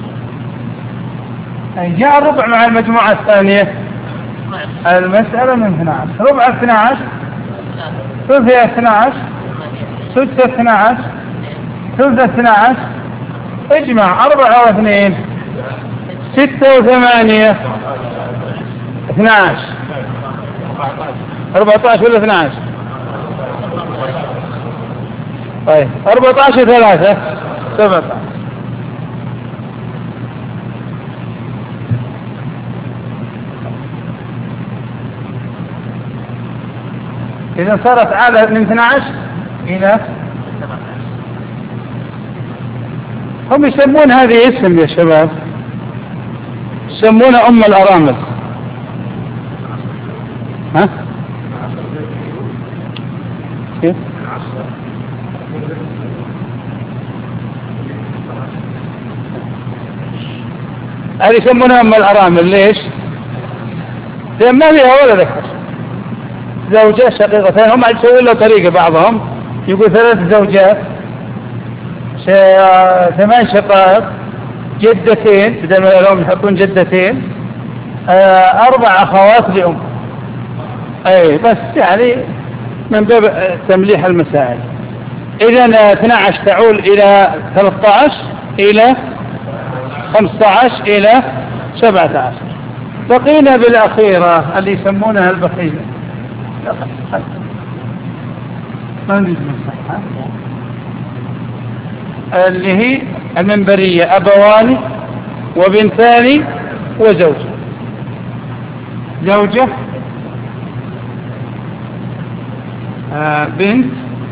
أي جاء الربع مع المجموعة الثانية. المسألة من اثنى عشر. ربع اثنى عشر ثلث اثنى عشر ستة اثنى عشر ثلث اثنى عشر. اجمع أربعة واثنين ستة وثمانية اثنى عشر. أربعة عشر ولا اثنى عشر؟ طيب أربعة عشر ثلاثة سبعة عشر. إذا صارت عادة من اثنى عشر إلى هم يسمون هذه اسم يا شباب، يسمون أم الأرامل. ها؟ كيف؟ هذه يسمونها أم الأرامل. ليش؟ لأن ما فيها ولا ذكر. زوجة شقيقتين. هم يسوون له طريقة بعضهم يقول ثلاث زوجات ثمان شقائق جدتين بدل ما لهم يحطون جدتين أربع أخوات لأم. أي بس يعني من باب تمليح المسائل. إذا اثنى عشر تعول إلى ثلاثة عشر إلى خمسة عشر إلى سبعة عشر. بقينا بالأخيرة اللي يسمونها البخيلة ما نريد نصحها، اللي هي المنبرية أبوان وبنتان وزوجة. زوجة آه بنت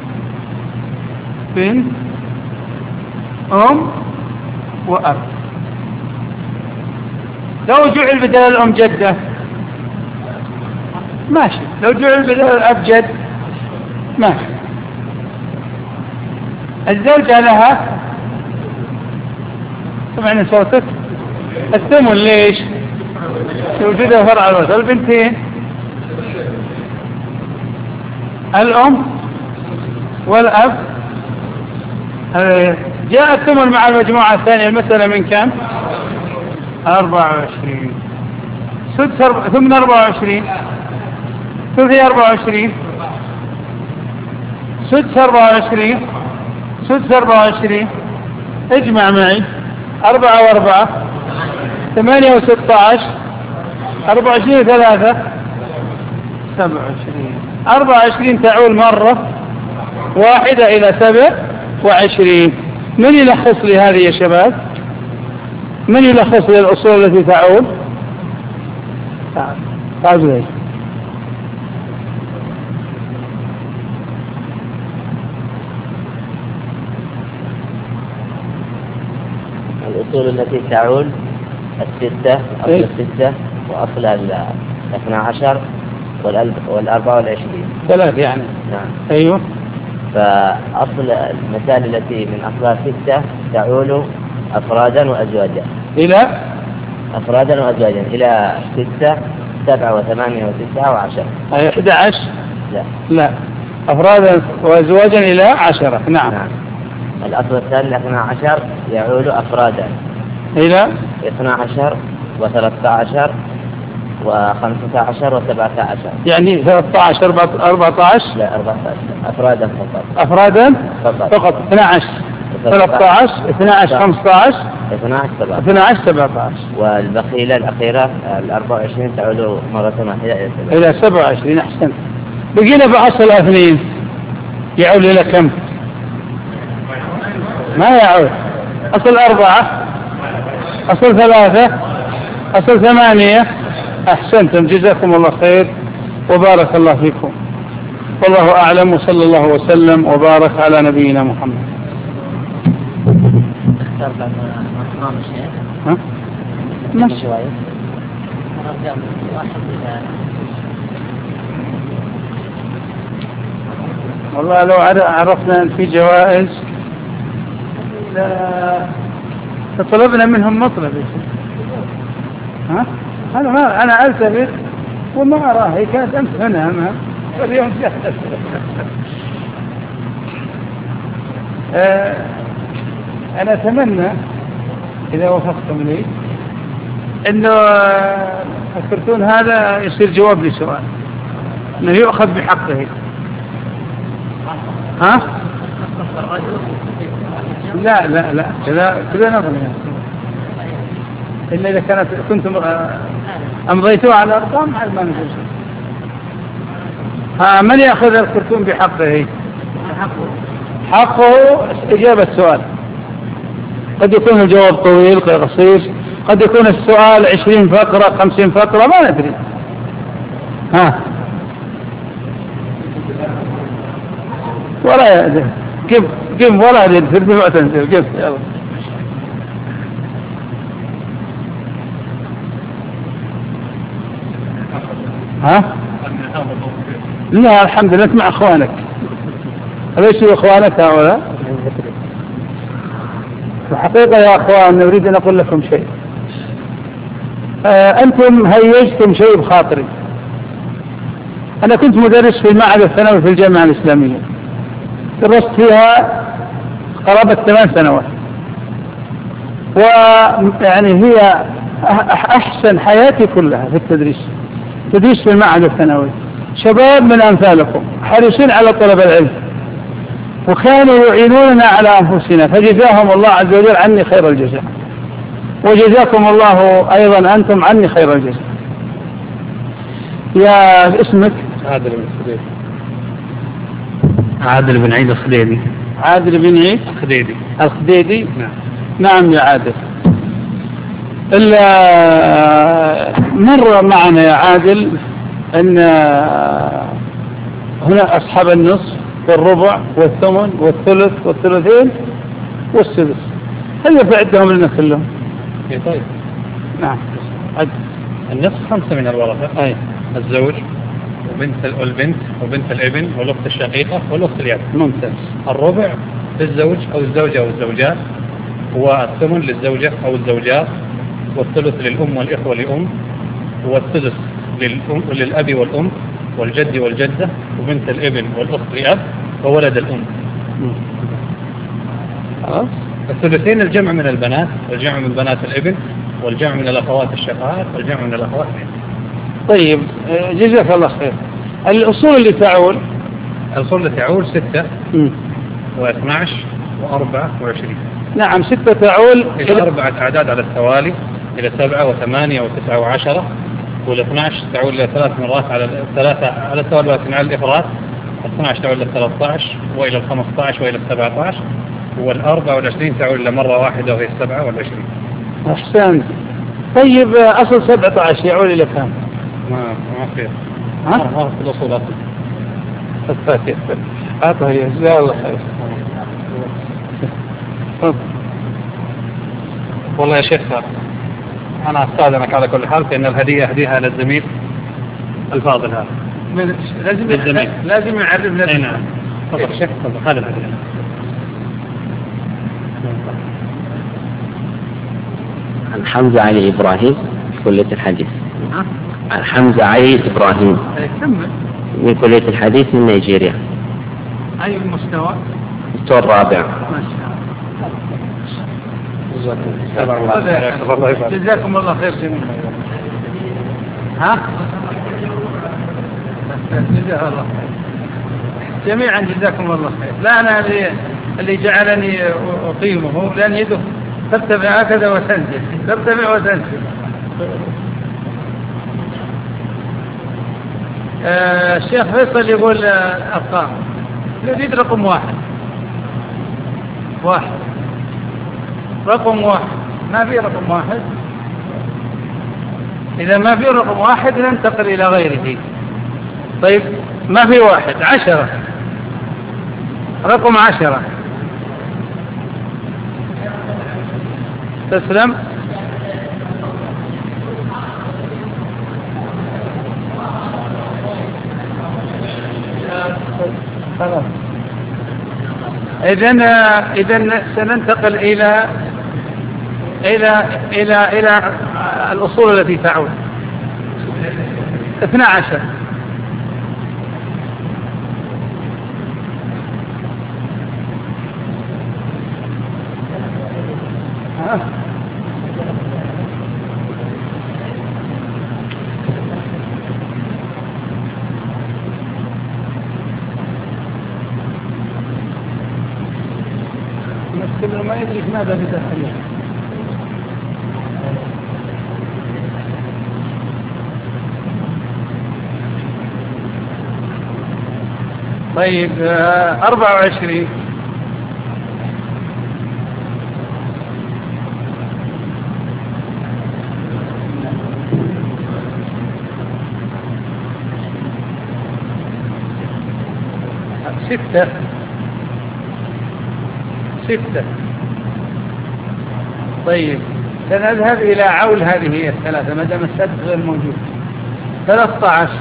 بنت أم وأب. لو جعل بدل الأم جدة ماشي، لو جعل بدل الأب جد ماشي. الزوجة لها سمعنا صوتك الثمن. ليش؟ وجودها فرع الوصل. البنتين الأم والأب. جاء الثمن مع المجموعة الثانية. المسألة من كم؟ أربعة وعشرين. سدس ثمن أربعة وعشرين ثلثي أربعة وعشرين سدس أربعة وعشرين سدس أربعة وعشرين. اجمع معي أربعة وأربعة ثمانية وستة عشر أربعة وعشرين ثلاثة سبعة وعشرين. أربعة وعشرين تعول مرة واحدة إلى سبع وعشرين. من يلخص لي هذه يا شباب؟ من يلخص لي الأصول التي تعول؟ تعال تعال لي. الأصول التي تعول الستة أصل الستة وأصل الاثنى عشر والأربعة والعشرين. ثلاث يعني. نعم. أيوه. فأصل المسائل التي من أصلها ستة تعول أفرادا وأزواجا. إلى أفرادا وأزواجا إلى ستة سبعة وثمانية وتسعة وعشرة. أي أحد عشر؟ لا لا، أفرادا وأزواجا إلى عشرة. نعم. نعم. الأصل الثاني اثنا عشر يعول أفرادا إلى اثنا عشر وثلاثة عشر وخمسة عشر وسبعة عشر. يعني ثلاثة عشر أربعة عشر؟ لا أربعة عشر أفرادا فقط. أفرادا فقط. فقط. اثنا عشر ثلاثة عشر اثنا عشر خمسة عشر اثنا عشر سبعة اثنا عشر سبعة عشر. والبخيلة الأخيرة الأربعة وعشرين تعود مرة واحدة إلى سبعة وعشرين. أحسنت. بقينا بأصل اثنين يعود إلى كم؟ ما يعود. أصل أربعة، أصل ثلاثة، أصل ثمانية. أحسنتم، جزاكم الله خير وبارك الله فيكم، والله أعلم، وصلى الله وسلم وبارك على نبينا محمد. ها؟ ماشي. والله لو عرفنا أن في جوائز فطلبنا منهم مطلب. ها؟ أنا ما أنا ألتفت وما أراه، هي كانت أمس هنا أمام واليوم جاهز. أنا أتمنى إذا وفقتم لي إنه الكرتون هذا يصير جواب لسؤال، إنه يؤخذ بحقه. ها؟ لا لا لا كذا كذا نظم إلا إذا كانت كنتم أمضيتوها على الأرقام على ما نقول. ها، من يأخذ الكرتون بحقه؟ حقه إجابة سؤال، قد يكون الجواب طويل قد قصير، قد يكون السؤال عشرين فقرة خمسين فقرة، ما ندري. ها ولا كيف كيف ولا يدفر بما تنزل كيف. يلا ها؟ لا الحمد لله مع اخوانك. أليس اخوانك هؤلاء؟ الحقيقة يا اخوان نريد ان اقول لكم شيء. آه انتم هيجتم شيء بخاطري. انا كنت مدرس في المعهد الثانوي في الجامعة الاسلامية، درست فيها قرابة ثمان سنوات، ويعني هي احسن حياتي كلها في التدريس، تدريس في المعهد الثانوي. شباب من امثالكم حريصين على طلب العلم، وكانوا يعينوننا على انفسنا، فجزاهم الله عز وجل عني خير الجزاء، وجزاكم الله ايضا انتم عني خير الجزاء. يا اسمك؟ عادل بن الخديدي. عادل بن عيد الخديدي. عادل بن عيد الخديدي. الخديدي. نعم. نعم يا عادل. مر معنا يا عادل أن هنا أصحاب النصف والربع والثمن والثلث والثلثين والسدس، هل يفعدهم لنا كلهم؟ طيب. نعم. عد. النصف خمسة من الورثة. أي. الزوج وبنت والبنت وبنت الابن والأخت الشقيقة والأخت اليد. ممتاز. الربع للزوج أو الزوجة أو الزوجات، والثمن للزوجة أو الزوجات، والثلث للأم والإخوة لأم، والسدس للأم للأب والأم والجد والجدة وبنت الابن والأخت لأب وولد الأم. خلاص. الثلثين الجمع من البنات، والجمع من بنات الابن، والجمع من الأخوات الشقائق، والجمع من الأخوات. طيب جزاك الله خير. الأصول اللي تعول الأصول اللي تعول ستة واثنى عشر وأربعة وعشرين. نعم، ستة تعول إلى أربعة أعداد على التوالي، إلى سبعة وثمانية وتسعة وعشرة، والاثنى عشر تعول إلى ثلاث مرات على الثلاثة على التوالي ولكن على الإفراد. الاثنى عشر تعول إلى الثلاثة عشر وإلى الخمسة عشر وإلى السبعة عشر، والأربعة والعشرين تعول إلى مرة واحدة وهي السبعة والعشرين. أحسنت. طيب أصل سبعة عشر يعول إلى كم؟ ما ما في. ها؟ ما في الأصول أصل. الفاتحة. هذا هي. جزاه الله خير. والله يا شيخ أنا أستاذنك على كل حال، فإن الهدية أهديها للزميل الفاضل هذا. لازم للزميل. لازم يعرفنا. أي نعم. تفضل شيخ، تفضل. هذا الهدية. حمزة علي إبراهيم كلية الحديث. ها؟ حمزة علي إبراهيم كمل. من كلية الحديث من نيجيريا. أي المستوى؟ المستوى الرابع. ما شاء الله. جزاكم الله خير جميعا. ها؟ جزاك الله خير جميعا، جزاكم الله خير. لا أنا اللي, اللي جعلني أقيمه لأن يده ترتفع هكذا وتنزل، ترتفع وتنزل. آه الشيخ فيصل يقول آه أرقام. نريد رقم واحد واحد رقم واحد. ما في رقم واحد. إذا ما في رقم واحد ننتقل إلى غيره. طيب ما في واحد. عشرة. رقم عشرة. تسلم. خلاص. إذن إذن سننتقل إلى إلى إلى إلى الأصول التي تعود. اثنا عشر. مسكين ما يدرك ماذا بداخله. طيب أربعة وعشرين. ستة. ستة. طيب سنذهب إلى عول هذه هي الثلاثة ما دام السد غير موجود. ثلاثة عشر.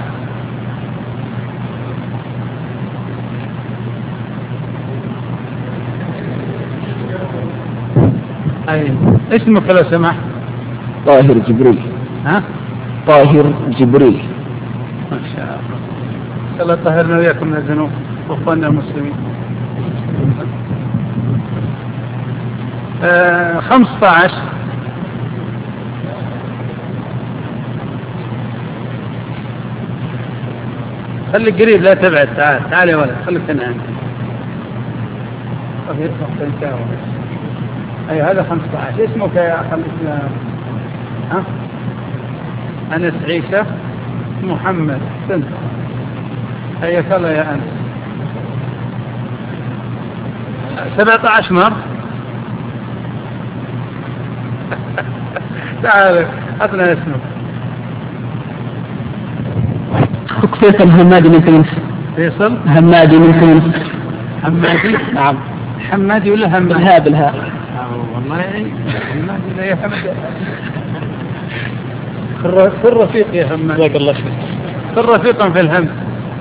أي اسمك لو سمحت؟ طاهر جبريل. ها؟ طاهر جبريل. ما شاء الله. إن الله طهرنا وياكم من الذنوب وإخواننا المسلمين. آه خمسة عشر. خليك قريب لا تبعد. تعال تعال يا ولد خليك تنام. أي هذا خمسة عشر. اسمك يا خليك. ها؟ أنس عيسى محمد سنت. حياك الله يا أنس. سبعة عشر مر. تعال أعطنا اسمه. أخوك فيصل همادي من تونس. فيصل همادي من تونس. همادي. نعم. حمادي ولا همادي؟ بالهاء بالهاء. والله همادي لا يحمد. خر رفيق يا همادي. جزاك الله خير. خر رفيقا في الهم.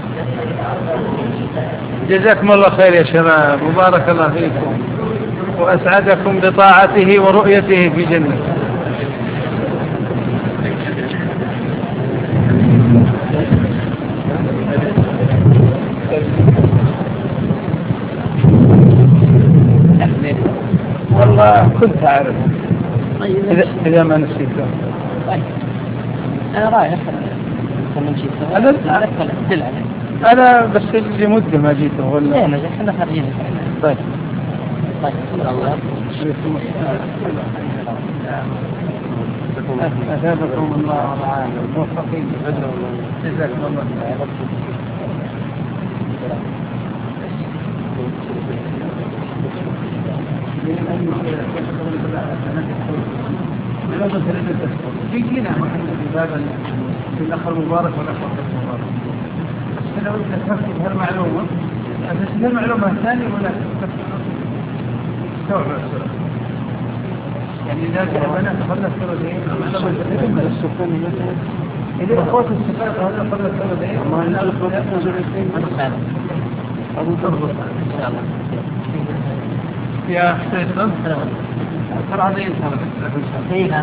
جزاكم الله خير يا شباب وبارك الله فيكم وأسعدكم بطاعته ورؤيته في جنة. والله كنت أعرف إذا, إذا ما نسيته. أنا رايح أنا أنا بس اللي مدة ما جيته ولا. إيه نجح إحنا خارجين. طيب طيب الله. أثابكم الله ورعاكم موفقين. جزاكم الله خير. في جينا محمد في باب في الأخ المبارك والأخ المبارك. بس لو أنت تفكر هالمعلومة بس هالمعلومة الثانية ولا تستوعب يعني إذا أنا تخلص سردين معلومة السكان مثلا إذا أخوات السكان هذا تخلص سردين ما نعرف وقتنا سردين أبو تربط إن شاء الله. يا حسين ترى هذا ينتهى اي نعم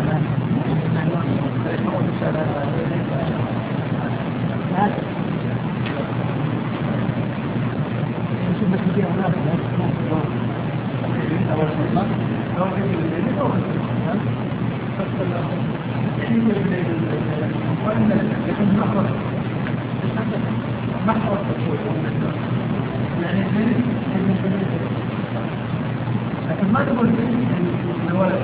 لكن ما تقول الولد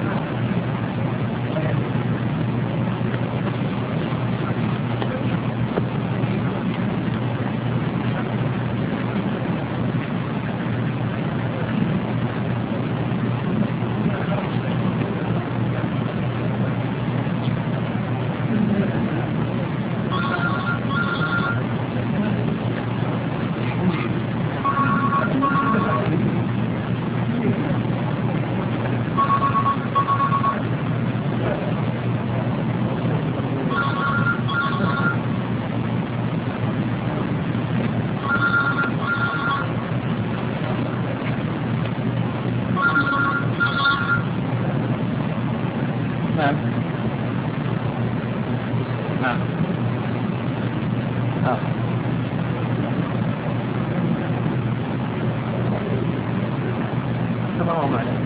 نعم نعم آه. تمام معنا